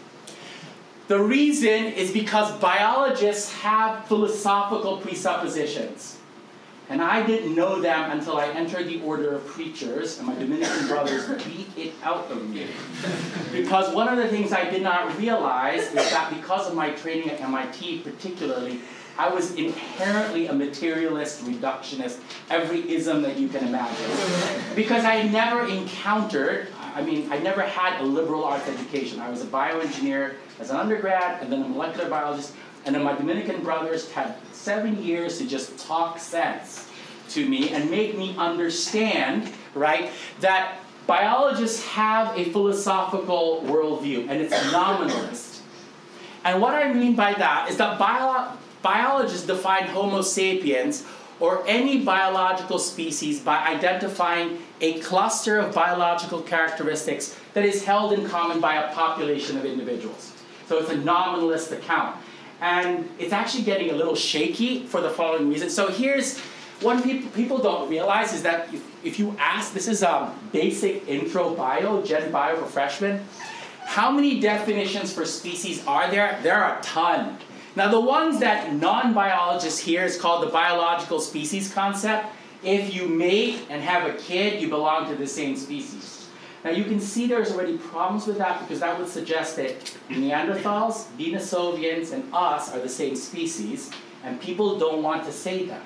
The reason is because biologists have philosophical presuppositions. And I didn't know them until I entered the order of preachers, and my Dominican brothers beat it out of me. Because one of the things I did not realize is that because of my training at MIT particularly, I was inherently a materialist, reductionist, every ism that you can imagine. Because I never encountered, I never had a liberal arts education. I was a bioengineer as an undergrad, and then a molecular biologist, and then my Dominican brothers had 7 years to just talk sense to me and make me understand, right, that biologists have a philosophical worldview, and it's nominalist. And what I mean by that is that biologists define Homo sapiens, or any biological species, by identifying a cluster of biological characteristics that is held in common by a population of individuals. So it's a nominalist account. And it's actually getting a little shaky for the following reason. So here's what people don't realize is that if you ask, this is a basic intro bio, gen bio for freshmen, how many definitions for species are there? There are a ton. Now the ones that non-biologists hear is called the biological species concept. If you mate and have a kid, you belong to the same species. Now you can see there's already problems with that, because that would suggest that Neanderthals, Denisovians, and us are the same species, and people don't want to say that,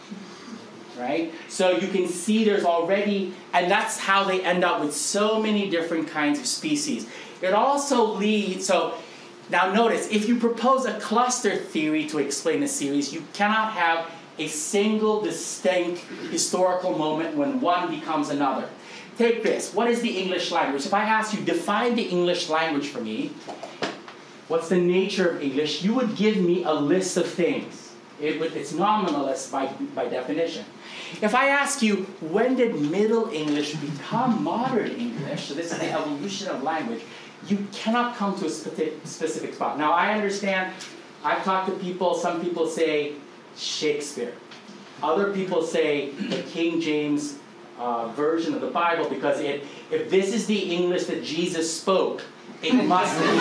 right? So you can see there's already, and that's how they end up with so many different kinds of species. It also leads, so now notice, if you propose a cluster theory to explain a series, you cannot have a single distinct historical moment when one becomes another. Take this. What is the English language? If I ask you, define the English language for me, what's the nature of English, you would give me a list of things. It's nominalist by definition. If I ask you, when did Middle English become modern English, so this is the evolution of language, you cannot come to a specific spot. Now, I understand, I've talked to people, some people say Shakespeare. Other people say the King James version of the Bible, because if this is the English that Jesus spoke, it must be.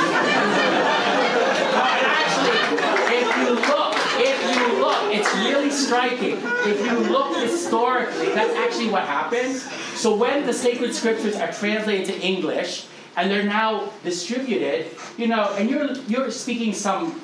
Actually, if you look, it's really striking. If you look historically, that's actually what happened. So when the sacred scriptures are translated to English, and they're now distributed, and you're speaking some,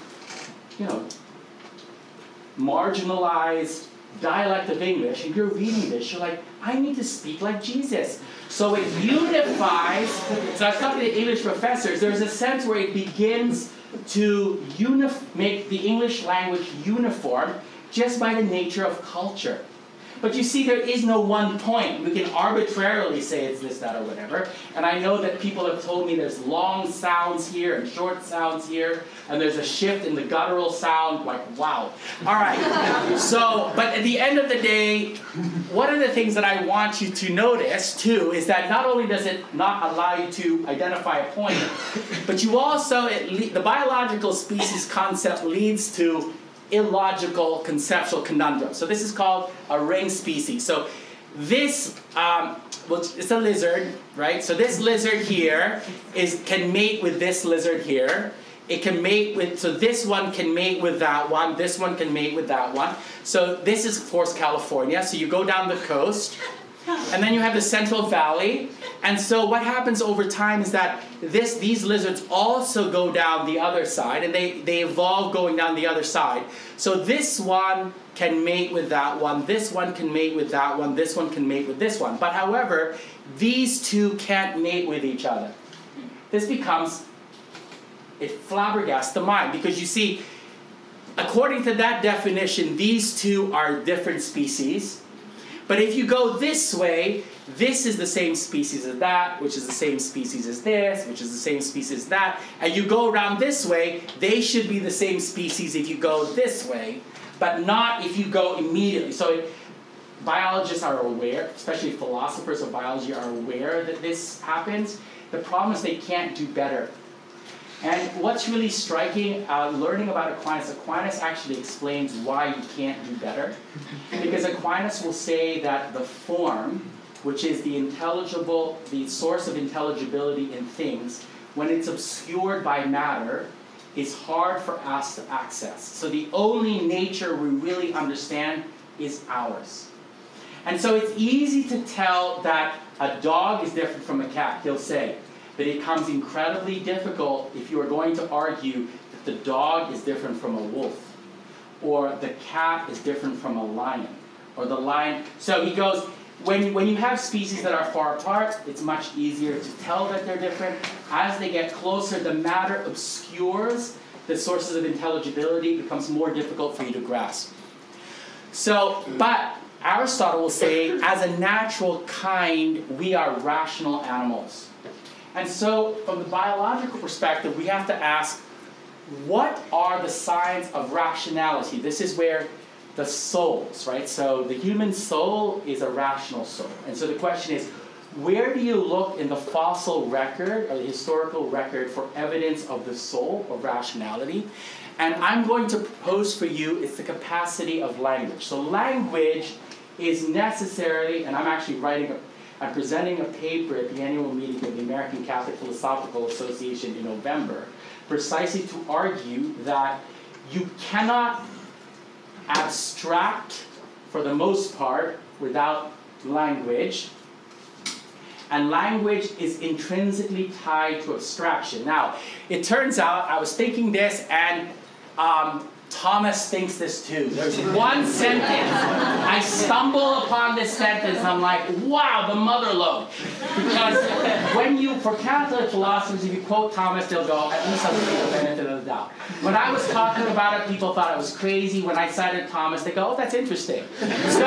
marginalized dialect of English, and you're reading this, you're like, I need to speak like Jesus. So it unifies, so I was talking to English professors, there's a sense where it begins to make the English language uniform just by the nature of culture. But you see, there is no one point. We can arbitrarily say it's this, that, or whatever. And I know that people have told me there's long sounds here and short sounds here, and there's a shift in the guttural sound. Like, wow. All right. So, but at the end of the day, one of the things that I want you to notice, too, is that not only does it not allow you to identify a point, but you also, the biological species concept leads to illogical conceptual conundrum. So this is called a ring species. So this, it's a lizard, right? So this lizard here can mate with this lizard here. It can mate with, so this one can mate with that one. This one can mate with that one. So this is, of course, California. So you go down the coast, and then you have the Central Valley. And so what happens over time is that these lizards also go down the other side, and they evolve going down the other side. So this one can mate with that one, this one can mate with that one, this one can mate with this one. But however, these two can't mate with each other. This becomes, it flabbergasts the mind, because you see, according to that definition, these two are different species. But if you go this way, this is the same species as that, which is the same species as this, which is the same species as that. And you go around this way, they should be the same species if you go this way, but not if you go immediately. So biologists are aware, especially philosophers of biology are aware that this happens. The problem is they can't do better. And what's really striking, learning about Aquinas actually explains why you can't do better. Because Aquinas will say that the form, which is the source of intelligibility in things, when it's obscured by matter, is hard for us to access. So the only nature we really understand is ours. And so it's easy to tell that a dog is different from a cat, he'll say. But it becomes incredibly difficult if you are going to argue that the dog is different from a wolf, or the cat is different from a lion, or the lion. So he goes, when you have species that are far apart, it's much easier to tell that they're different. As they get closer, the matter obscures the sources of intelligibility. It becomes more difficult for you to grasp. So, but Aristotle will say, as a natural kind, we are rational animals. And so, from the biological perspective, we have to ask, what are the signs of rationality? This is where the souls, right? So the human soul is a rational soul. And so the question is, where do you look in the fossil record, or the historical record, for evidence of the soul, of rationality? And I'm going to propose for you, it's the capacity of language. So language is necessarily, and I'm actually I'm presenting a paper at the annual meeting of the American Catholic Philosophical Association in November, precisely to argue that you cannot abstract, for the most part, without language. And language is intrinsically tied to abstraction. Now, it turns out, I was thinking this, and Thomas thinks this too. There's one sentence. I stumble upon this sentence, and I'm like, wow, the mother lode. Because for Catholic philosophers, if you quote Thomas, they'll go, at least I'll give you the benefit of the doubt. When I was talking about it, people thought I was crazy. When I cited Thomas, they go, oh, that's interesting. So,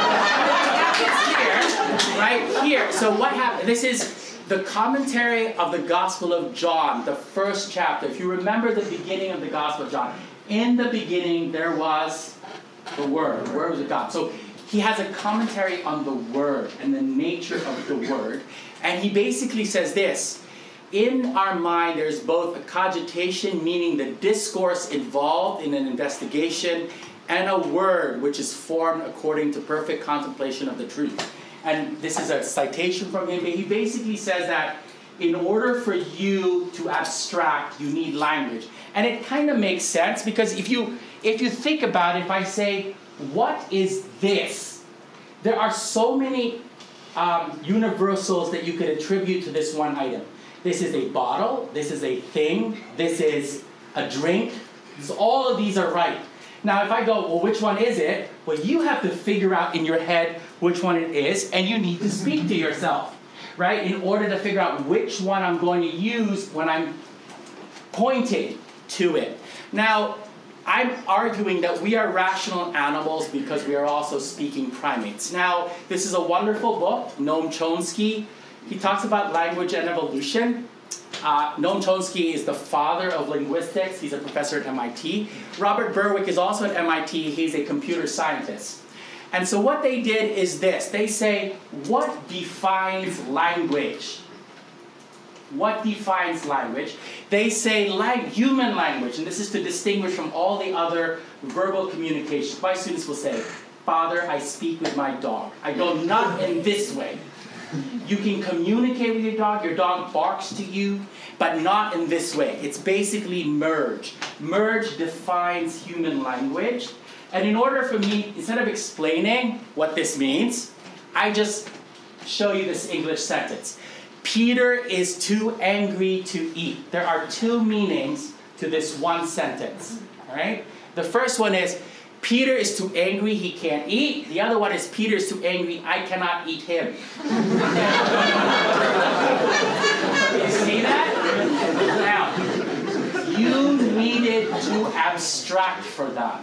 right here. So what happened? This is the commentary of the Gospel of John, the first chapter. If you remember the beginning of the Gospel of John, in the beginning there was the Word. The Word was with God. So he has a commentary on the Word and the nature of the Word. And he basically says this: in our mind there's both a cogitation, meaning the discourse involved in an investigation, and a word which is formed according to perfect contemplation of the truth. And this is a citation from him. He basically says that in order for you to abstract, you need language. And it kind of makes sense, because if you think about it, if I say, what is this? There are so many universals that you could attribute to this one item. This is a bottle, this is a thing, this is a drink. So all of these are right. Now, if I go, well, which one is it? Well, you have to figure out in your head which one it is, and you need to speak to yourself, right, in order to figure out which one I'm going to use when I'm pointing to it. Now, I'm arguing that we are rational animals because we are also speaking primates. Now, this is a wonderful book, Noam Chomsky. He talks about language and evolution. Noam Chomsky is the father of linguistics. He's a professor at MIT. Robert Berwick is also at MIT. He's a computer scientist. And so what they did is this. They say, what defines language? What defines language? They say human language, and this is to distinguish from all the other verbal communications. My students will say, Father, I speak with my dog. I go not in this way. You can communicate with your dog barks to you, but not in this way. It's basically merge. Merge defines human language. And in order for me, instead of explaining what this means, I just show you this English sentence. Peter is too angry to eat. There are two meanings to this one sentence. All right? The first one is, Peter is too angry, he can't eat. The other one is Peter is too angry, I cannot eat him. You see that? Now, you needed to abstract for that.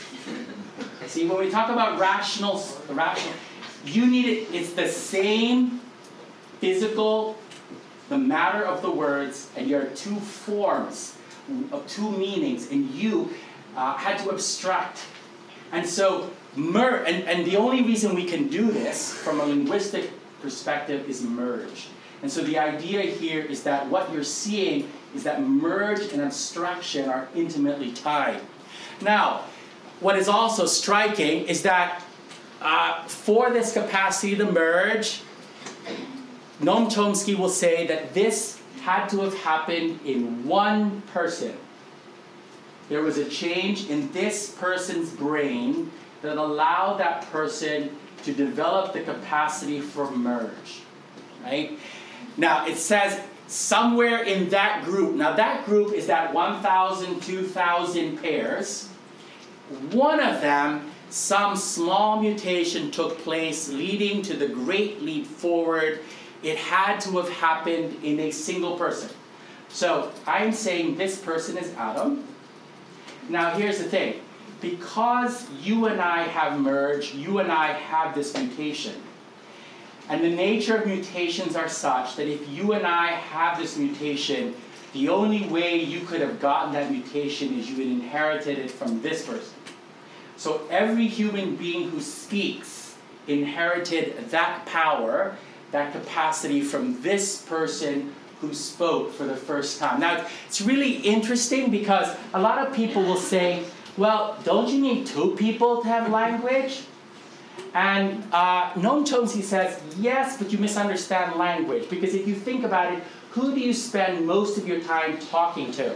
See, when we talk about rational, you need it, it's the same physical, the matter of the words, and your two forms of two meanings, and you had to abstract. And so, and the only reason we can do this from a linguistic perspective is merge. And so the idea here is that what you're seeing is that merge and abstraction are intimately tied. Now, what is also striking is that for this capacity to merge, Noam Chomsky will say that this had to have happened in one person. There was a change in this person's brain that allowed that person to develop the capacity for merge, right? Now, it says somewhere in that group, now that group is that 1,000, 2,000 pairs. One of them, some small mutation took place leading to the great leap forward. It had to have happened in a single person. So I'm saying this person is Adam. Now here's the thing. Because you and I have merged, you and I have this mutation. And the nature of mutations are such that if you and I have this mutation, the only way you could have gotten that mutation is you had inherited it from this person. So every human being who speaks inherited that power, that capacity from this person who spoke for the first time. Now, it's really interesting because a lot of people will say, well, don't you need two people to have language? And Noam Chomsky says, yes, but you misunderstand language. Because if you think about it, who do you spend most of your time talking to?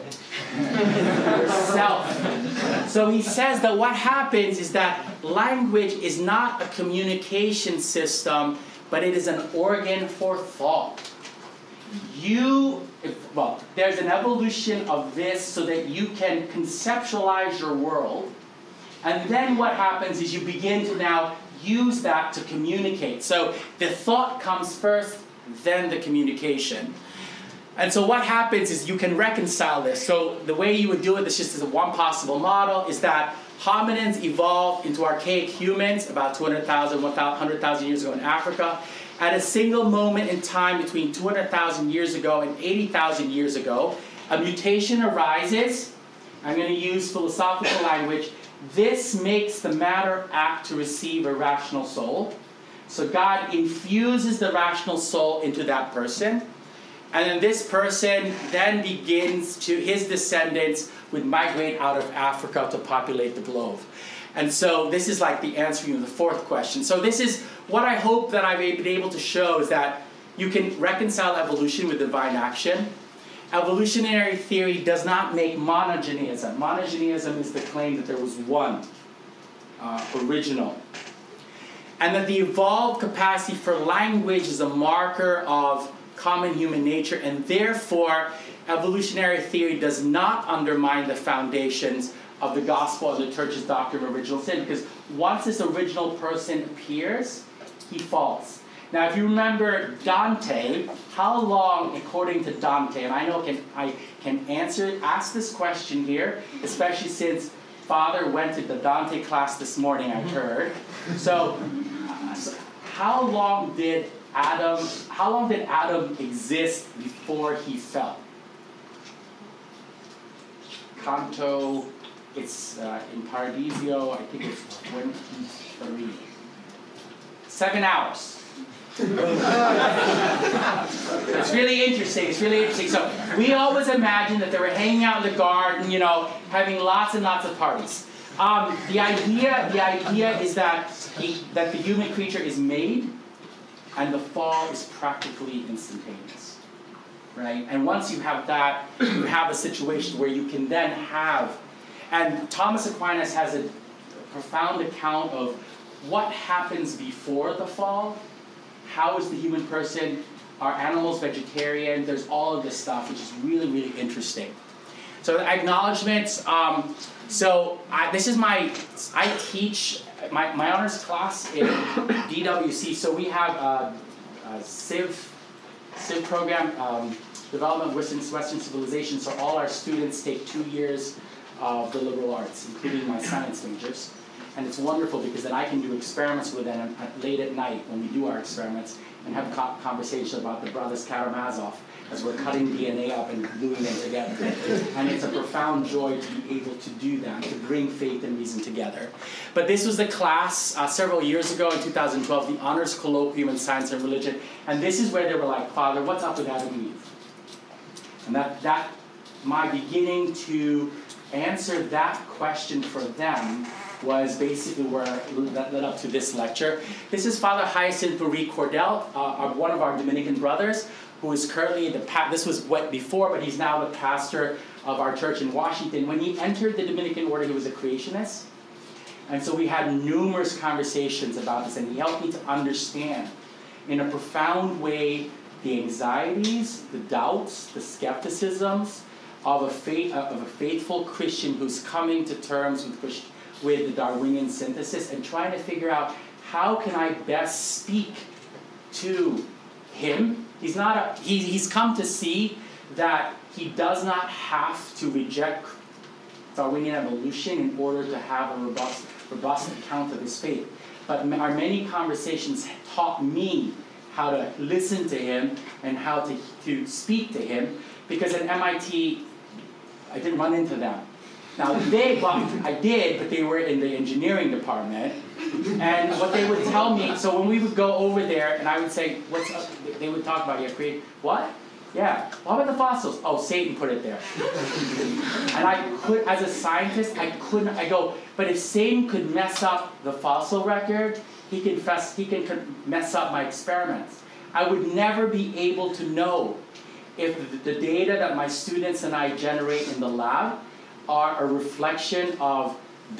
Yourself. So he says that what happens is that language is not a communication system, but it is an organ for thought. There's an evolution of this so that you can conceptualize your world. And then what happens is you begin to now use that to communicate. So the thought comes first, then the communication. And so what happens is you can reconcile this. So the way you would do it, this just is one possible model, is that hominins evolved into archaic humans about 200,000, 100,000 years ago in Africa. At a single moment in time between 200,000 years ago and 80,000 years ago, a mutation arises. I'm going to use philosophical language. This makes the matter apt to receive a rational soul. So God infuses the rational soul into that person. And then this person then begins to, his descendants would migrate out of Africa to populate the globe. And so this is like the answering of the fourth question. So this is what I hope that I've been able to show, is that you can reconcile evolution with divine action. Evolutionary theory does not make monogeneism. Monogeneism is the claim that there was one original. And that the evolved capacity for language is a marker of common human nature, and therefore evolutionary theory does not undermine the foundations of the gospel and the church's doctrine of original sin, because once this original person appears, he falls. Now, if you remember Dante, how long, according to Dante, and I know I can ask this question here, especially since Father went to the Dante class this morning, I heard. So how long did Adam exist before he fell? Canto, it's in Paradiso, I think it's 23. 7 hours. It's really interesting. So we always imagined that they were hanging out in the garden, having lots and lots of parties. The idea is that the human creature is made, and the fall is practically instantaneous, right? And once you have that, you have a situation where you can then have, and Thomas Aquinas has a profound account of what happens before the fall. How is the human person? Are animals vegetarian? There's all of this stuff, which is really, really interesting. So the acknowledgements. This is I teach my honors class in DWC. So we have a Civ program, Development of Western Civilization. So all our students take 2 years of the liberal arts, including my science majors. And it's wonderful because then I can do experiments with them late at night when we do our experiments and have conversation about the brothers Karamazov as we're cutting DNA up and gluing them together. And it's a profound joy to be able to do that, to bring faith and reason together. But this was the class several years ago in 2012, the Honors Colloquium in Science and Religion. And this is where they were like, Father, what's up with Adam and Eve? And that my beginning to answer that question for them was basically where that led up to this lecture. This is Father Hyacinth Marie Cordell, one of our Dominican brothers, who is currently this was what before, but he's now the pastor of our church in Washington. When he entered the Dominican order, he was a creationist. And so we had numerous conversations about this, and he helped me to understand in a profound way the anxieties, the doubts, the skepticisms of a faithful Christian who's coming to terms with the Darwinian synthesis and trying to figure out how can I best speak to him. He's come to see that he does not have to reject Darwinian evolution in order to have a robust account of his faith. But our many conversations taught me how to listen to him and how to speak to him, because at MIT, I didn't run into them. Now, I did, but they were in the engineering department. And what they would tell me, so when we would go over there and I would say, what's up? They would talk about, what? Yeah. What about the fossils? Oh, Satan put it there. And I could, as a scientist, I go, but if Satan could mess up the fossil record, he can mess up my experiments. I would never be able to know if the data that my students and I generate in the lab are a reflection of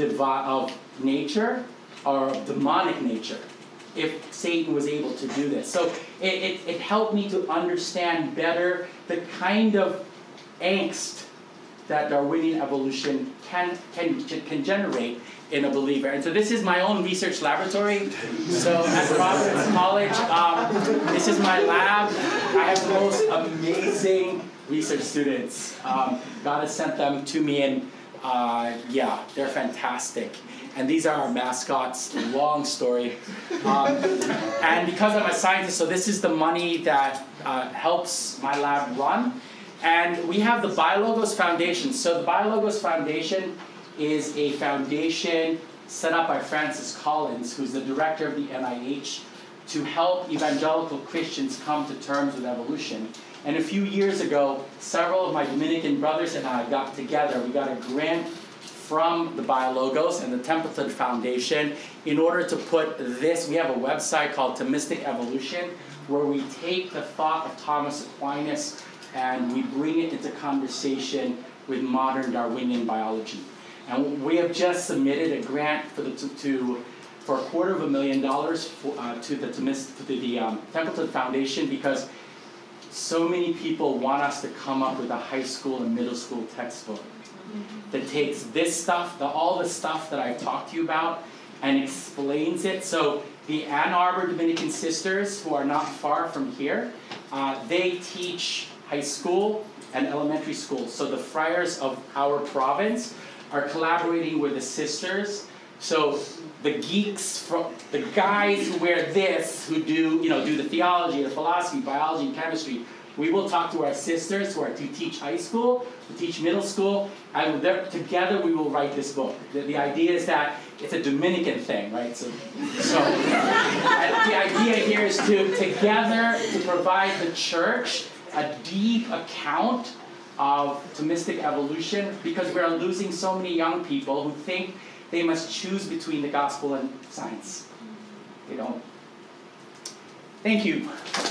nature or of demonic nature, if Satan was able to do this. So it helped me to understand better the kind of angst that Darwinian evolution can generate in a believer. And so this is my own research laboratory. So at Providence College, this is my lab. I have the most amazing research students. God has sent them to me, and they're fantastic. And these are our mascots. Long story. And because I'm a scientist, so this is the money that helps my lab run. And we have the BioLogos Foundation. So the BioLogos Foundation is a foundation set up by Francis Collins, who's the director of the NIH, to help evangelical Christians come to terms with evolution. And a few years ago, several of my Dominican brothers and I got together. We got a grant from the BioLogos and the Templeton Foundation in order to put this. We have a website called Thomistic Evolution, where we take the thought of Thomas Aquinas and we bring it into conversation with modern Darwinian biology. And we have just submitted a grant for $250,000 to the Templeton Foundation, because so many people want us to come up with a high school and middle school textbook that takes this stuff, all the stuff that I've talked to you about, and explains it. So the Ann Arbor Dominican Sisters, who are not far from here, they teach high school and elementary school. So the friars of our province are collaborating with the sisters. So the geeks, the guys who wear this, who do the theology, the philosophy, biology, and chemistry, we will talk to our sisters who teach high school, who teach middle school, and together we will write this book. The idea is that it's a Dominican thing, right? So the idea here is to provide the church a deep account of Thomistic evolution, because we are losing so many young people who think they must choose between the gospel and science. They don't. Thank you.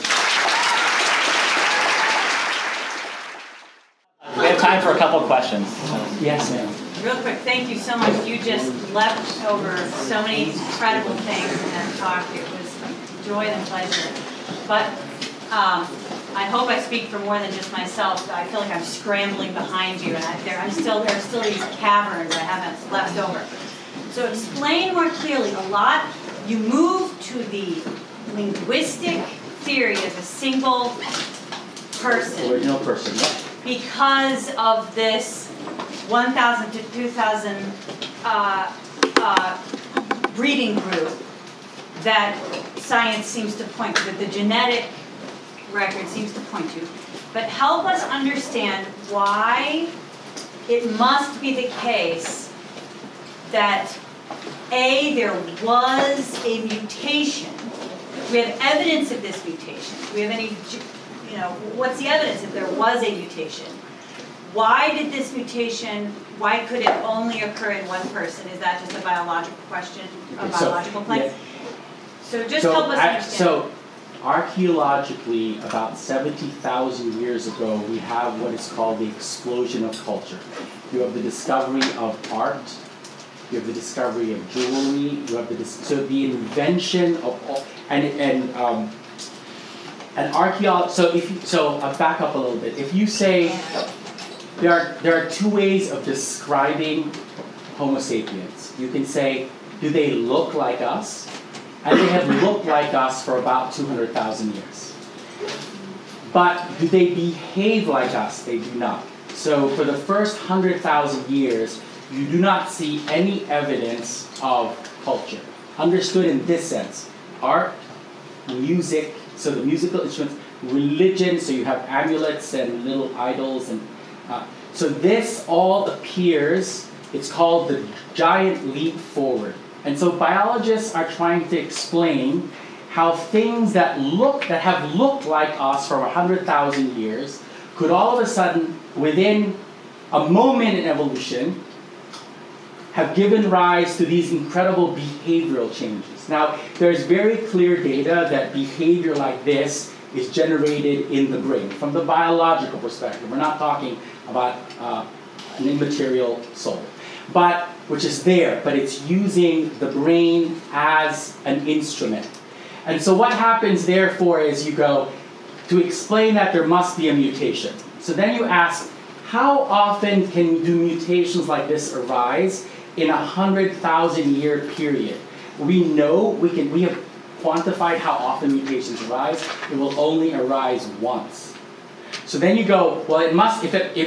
We have time for a couple of questions. Yes, ma'am. Real quick, thank you so much. You just leapt over so many incredible things in that talk. It was a joy and pleasure. But I hope I speak for more than just myself. I feel like I'm scrambling behind you, and there are still these caverns I haven't left over. So explain more clearly. You move to the linguistic theory of a single person. Original person, yeah. Because of this 1,000 to 2,000 breeding group that science seems to point to, that the genetic record seems to point to. But help us understand why it must be the case that there was a mutation. We have evidence of this mutation. Do we have any, what's the evidence that there was a mutation? Why did this mutation, why could it only occur in one person? Is that just a biological question, biological claim? Yeah. So just help us understand. So archaeologically, about 70,000 years ago, we have what is called the explosion of culture. You have the discovery of art, you have the discovery of jewelry, you have the invention of all, and archaeology. So I'll back up a little bit. If you say there are two ways of describing Homo sapiens. You can say, do they look like us? And they have looked like us for about 200,000 years. But do they behave like us? They do not. So for the first 100,000 years, you do not see any evidence of culture. Understood in this sense: art, music, so the musical instruments, religion, so you have amulets and little idols, and so this all appears. It's called the giant leap forward. And so biologists are trying to explain how things that have looked like us for 100,000 years could all of a sudden, within a moment in evolution, have given rise to these incredible behavioral changes. Now, there's very clear data that behavior like this is generated in the brain from the biological perspective. We're not talking about an immaterial soul, which is there, but it's using the brain as an instrument. And so what happens, therefore, is you go to explain that there must be a mutation. So then you ask, how often do mutations like this arise in a 100,000-year period? We know, we have quantified how often mutations arise. It will only arise once. So then you go, well, it must,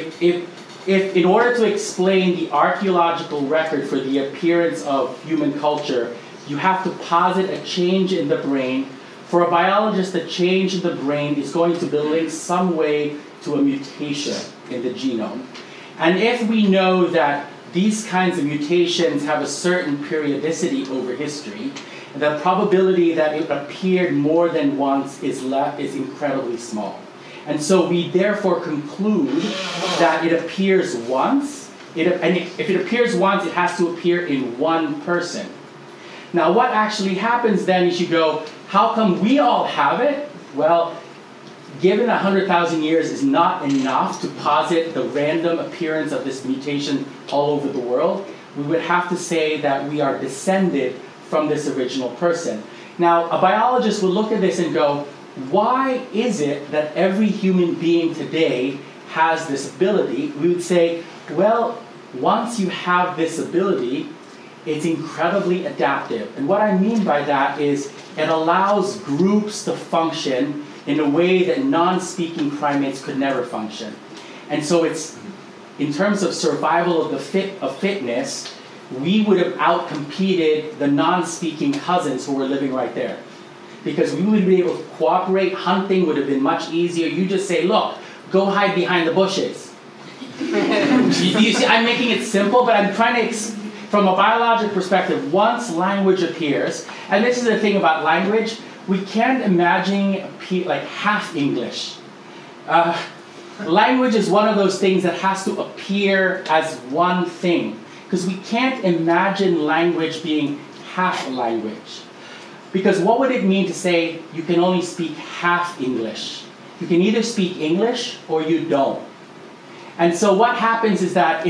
if in order to explain the archaeological record for the appearance of human culture, you have to posit a change in the brain. For a biologist, the change in the brain is going to be linked some way to a mutation in the genome. And if we know that these kinds of mutations have a certain periodicity over history, the probability that it appeared more than once is incredibly small. And so we therefore conclude that it appears once, and if it appears once, it has to appear in one person. Now what actually happens then is you go, how come we all have it? Well, given 100,000 years is not enough to posit the random appearance of this mutation all over the world, we would have to say that we are descended from this original person. Now, a biologist would look at this and go, why is it that every human being today has this ability? We would say, well, once you have this ability, it's incredibly adaptive. And what I mean by that is it allows groups to function in a way that non-speaking primates could never function. And so it's, in terms of survival of fitness, we would have outcompeted the non-speaking cousins who were living right there. Because we would be able to cooperate, hunting would have been much easier. You just say, look, go hide behind the bushes. You see, I'm making it simple, but I'm trying to, from a biological perspective, once language appears, and this is the thing about language, we can't imagine like half English. Language is one of those things that has to appear as one thing, because we can't imagine language being half language. Because what would it mean to say you can only speak half English? You can either speak English or you don't. And so what happens is that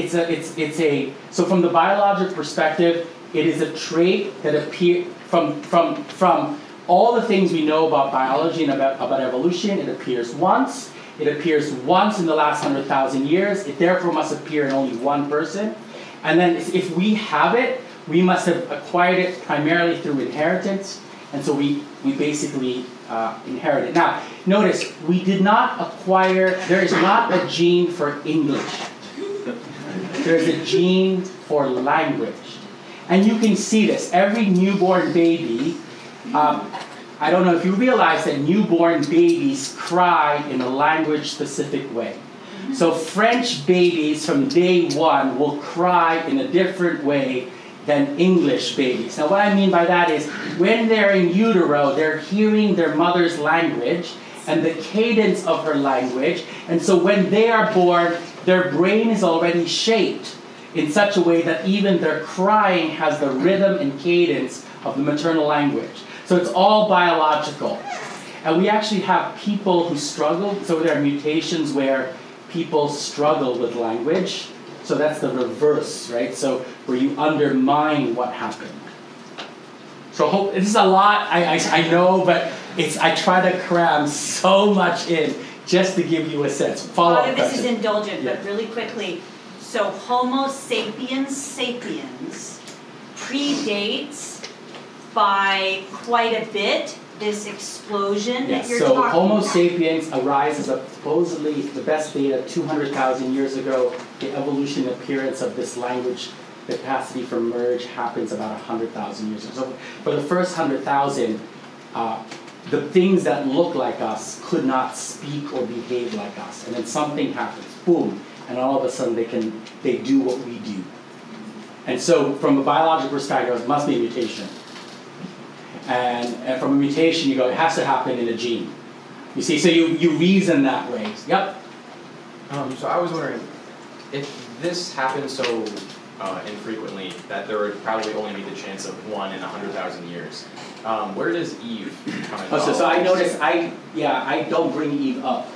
so from the biological perspective, it is a trait that appears from all the things we know about biology and about evolution, it appears once. It appears once in the last 100,000 years. It therefore must appear in only one person. And then if we have it, we must have acquired it primarily through inheritance. And so we basically inherit it. Now, notice, we did not acquire, there is not a gene for English. There's a gene for language. And you can see this. Every newborn baby, I don't know if you realize that newborn babies cry in a language-specific way. So French babies from day one will cry in a different way than English babies. Now what I mean by that is when they're in utero, they're hearing their mother's language and the cadence of her language. And so when they are born, their brain is already shaped in such a way that even their crying has the rhythm and cadence of the maternal language. So it's all biological. And we actually have people who struggle. So there are mutations where people struggle with language. So that's the reverse, right? So where you undermine what happened. So this is a lot, I know, but I try to cram so much in just to give you a sense. Follow up This question. is indulgent, Yeah. but really quickly. So Homo sapiens sapiens predates by quite a bit this explosion that you're so talking Homo about. sapiens arises of supposedly the best data 200,000 years ago. The evolution appearance of this language capacity for merge happens about 100,000 years ago. So for the first 100,000, the things that look like us could not speak or behave like us. And then something happens, boom, and all of a sudden they do what we do. And so from a biological perspective, it must be a mutation. And from a mutation, you go, it has to happen in a gene. You see, so you reason that way. Yep. So I was wondering, if this happens so infrequently that there would probably only be the chance of one in 100,000 years, where does Eve come in? So I notice I don't bring Eve up.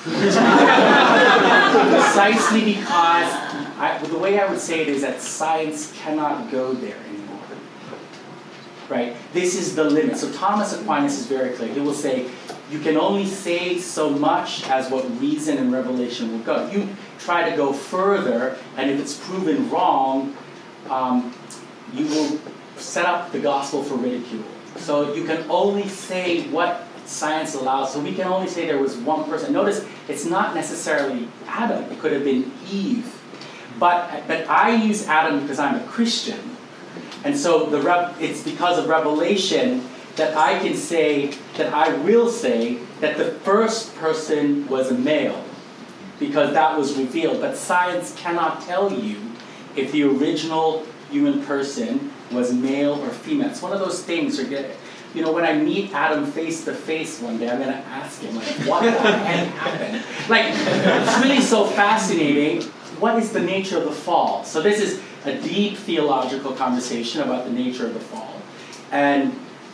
Precisely because the way I would say it is that science cannot go there anymore. Right? This is the limit. So Thomas Aquinas is very clear. He will say, you can only say so much as what reason and revelation will go. You try to go further, and if it's proven wrong, you will set up the gospel for ridicule. So you can only say what science allows. So we can only say there was one person. Notice, it's not necessarily Adam. It could have been Eve. But I use Adam because I'm a Christian. And so it's because of revelation that I can say, that I will say, that the first person was a male, because that was revealed. But science cannot tell you if the original human person was male or female. It's one of those things, when I meet Adam face to face one day, I'm going to ask him, what the heck happened? It's really so fascinating. What is the nature of the fall? So this is a deep theological conversation about the nature of the fall. And,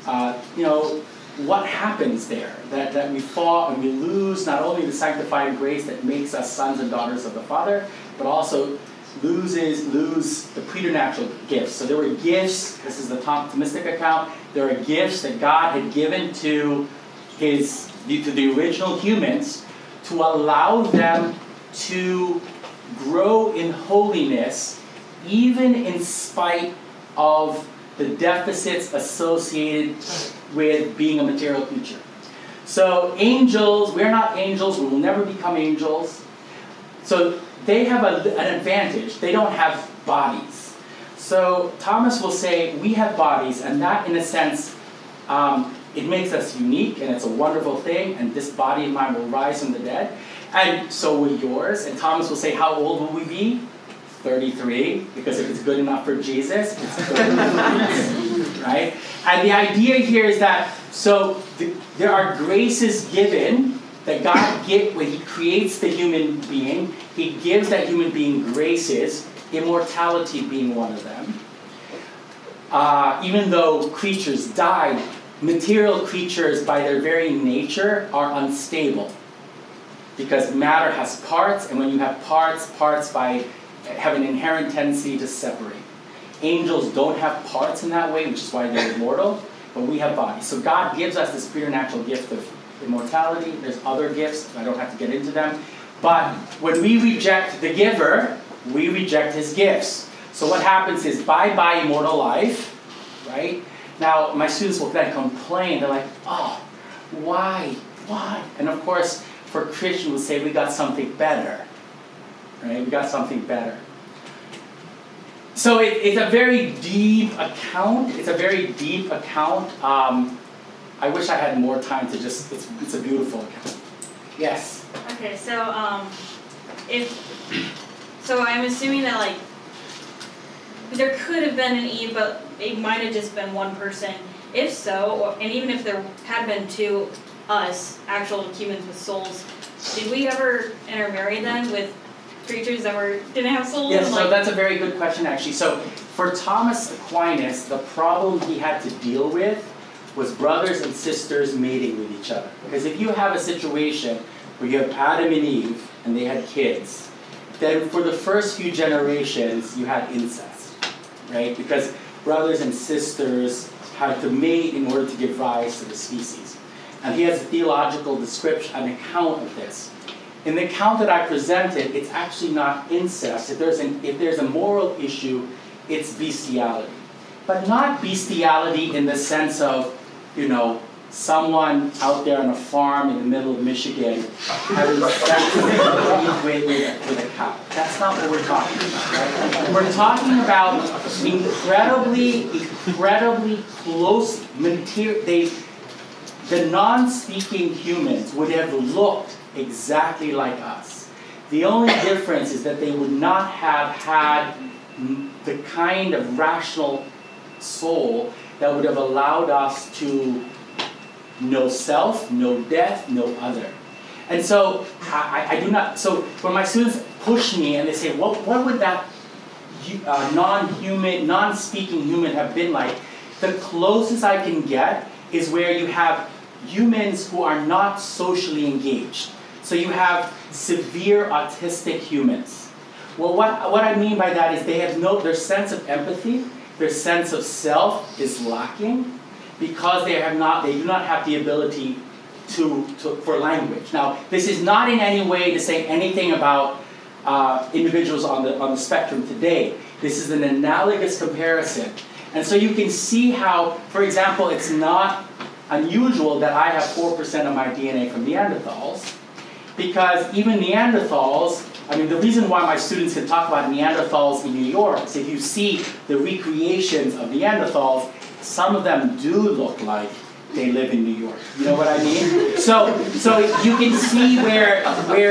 what happens there? That we fall and we lose not only the sanctifying grace that makes us sons and daughters of the Father, but also lose the preternatural gifts. So there were gifts, this is the Thomistic account, there are gifts that God had given to the original humans to allow them to grow in holiness even in spite of the deficits associated with being a material creature. So angels, we're not angels, we will never become angels. So they have an advantage. They don't have bodies. So Thomas will say, we have bodies, and that in a sense, it makes us unique, and it's a wonderful thing, and this body of mine will rise from the dead. And so will yours. And Thomas will say, how old will we be? 33, because if it's good enough for Jesus, it's good enough for us, right? And the idea here is that, there are graces given that God gives when He creates the human being. He gives that human being graces, immortality being one of them. Even though creatures died, material creatures by their very nature are unstable. Because matter has parts, and when you have parts have an inherent tendency to separate. Angels don't have parts in that way, which is why they're immortal. but we have bodies. So God gives us this preternatural gift of immortality. There's other gifts. I don't have to get into them. But when we reject the giver, we reject his gifts. So what happens is, bye-bye immortal life, right? Now, my students will then complain. They're like, oh, why? And of course, for Christians, we'll say we got something better, right? We got something better. So it's a very deep account. I wish I had more time to just, it's a beautiful account. Yes? Okay, so so I'm assuming that like, there could have been an Eve, but it might have just been one person. If so, and even if there had been two us, actual humans with souls, did we ever intermarry then with creatures that didn't have souls? Yes, so that's a very good question actually. So for Thomas Aquinas, the problem he had to deal with was brothers and sisters mating with each other. Because if you have a situation where you have Adam and Eve and they had kids, then for the first few generations you had incest, right? Because brothers and sisters had to mate in order to give rise to the species. And he has a theological description, an account of this. In the account that I presented, it's actually not incest. If there's a moral issue, it's bestiality. But not bestiality in the sense of, someone out there on a farm in the middle of Michigan having sex with a cow. That's not what we're talking about, right? We're talking about incredibly close material. The non-speaking humans would have looked exactly like us. The only difference is that they would not have had the kind of rational soul that would have allowed us to know self, know death, know other. And so I do not. So when my students push me and they say, what would that non-human, non-speaking human have been like? The closest I can get is where you have humans who are not socially engaged. So you have severe autistic humans. Well, what I mean by that is they have their sense of empathy, their sense of self is lacking because they do not have the ability for language. Now, this is not in any way to say anything about individuals on the spectrum today. This is an analogous comparison. And so you can see how, for example, it's not unusual that I have 4% of my DNA from Neanderthals, because even Neanderthals, the reason why my students can talk about Neanderthals in New York is if you see the recreations of Neanderthals, some of them do look like they live in New York. You know what I mean? So you can see where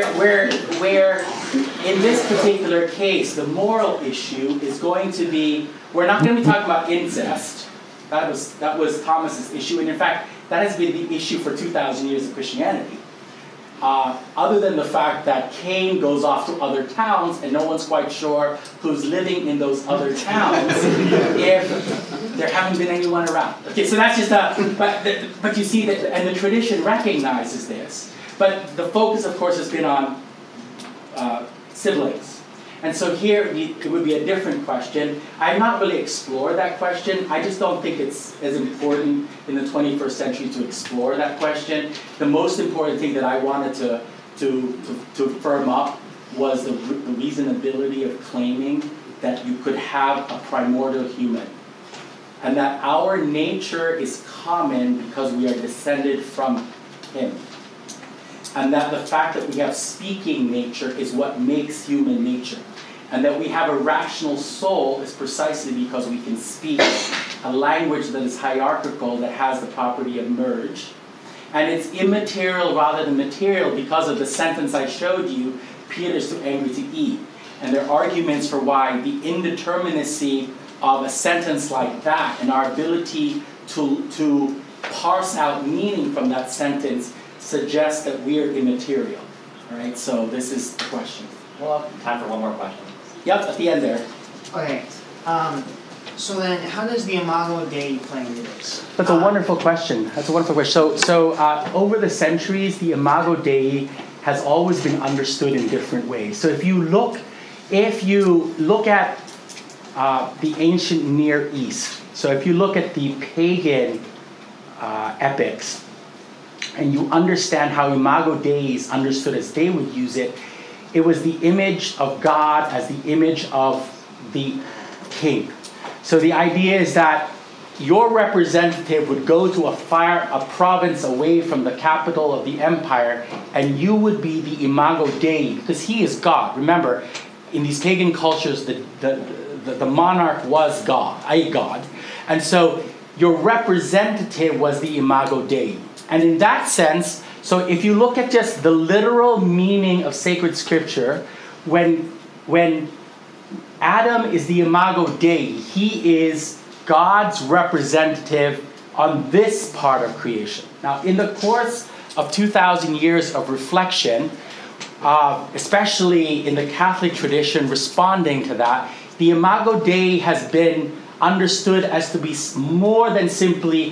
in this particular case, the moral issue is going to be, we're not going to be talking about incest. That was Thomas's issue, and in fact, that has been the issue for 2,000 years of Christianity. Other than the fact that Cain goes off to other towns and no one's quite sure who's living in those other towns if there haven't been anyone around. Okay, so that's just but you see that, and the tradition recognizes this. But the focus, of course, has been on siblings. And so here it would be a different question. I have not really explored that question. I just don't think it's as important in the 21st century to explore that question. The most important thing that I wanted to firm up was the reasonability of claiming that you could have a primordial human. And that our nature is common because we are descended from him. And that the fact that we have speaking nature is what makes human nature. And that we have a rational soul is precisely because we can speak a language that is hierarchical, that has the property of merge. And it's immaterial rather than material because of the sentence I showed you, Peter is too angry to eat. And there are arguments for why the indeterminacy of a sentence like that and our ability to parse out meaning from that sentence suggests that we are immaterial. All right, so this is the question. We'll have time for one more question. Yep, at the end there. Okay. So then, how does the Imago Dei play into this? That's a wonderful question. So over the centuries, the Imago Dei has always been understood in different ways. So if you look at the ancient Near East, so if you look at the pagan epics, and you understand how Imago Dei is understood as they would use it, it was the image of God as the image of the king. So the idea is that your representative would go to a province away from the capital of the empire, and you would be the Imago Dei, because he is God. Remember, in these pagan cultures, the monarch was God, a god. And so your representative was the Imago Dei. And in that sense, so if you look at just the literal meaning of sacred scripture, when Adam is the Imago Dei, he is God's representative on this part of creation. Now, in the course of 2,000 years of reflection, especially in the Catholic tradition responding to that, the Imago Dei has been understood as to be more than simply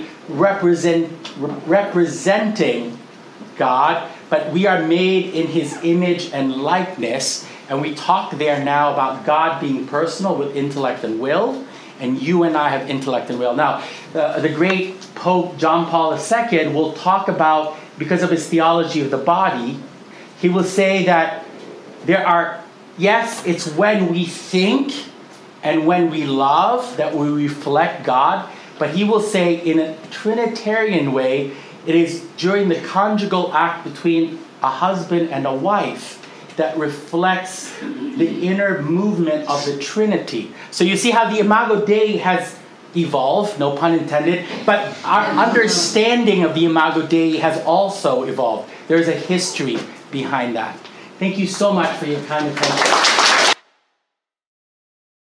representing God, but we are made in his image and likeness, and we talk there now about God being personal with intellect and will, and you and I have intellect and will. Now, the great Pope John Paul II will talk about, because of his theology of the body, he will say that yes, it's when we think and when we love that we reflect God, but he will say in a Trinitarian way, it is during the conjugal act between a husband and a wife that reflects the inner movement of the Trinity. So you see how the Imago Dei has evolved, no pun intended, but our understanding of the Imago Dei has also evolved. There's a history behind that. Thank you so much for your kind attention.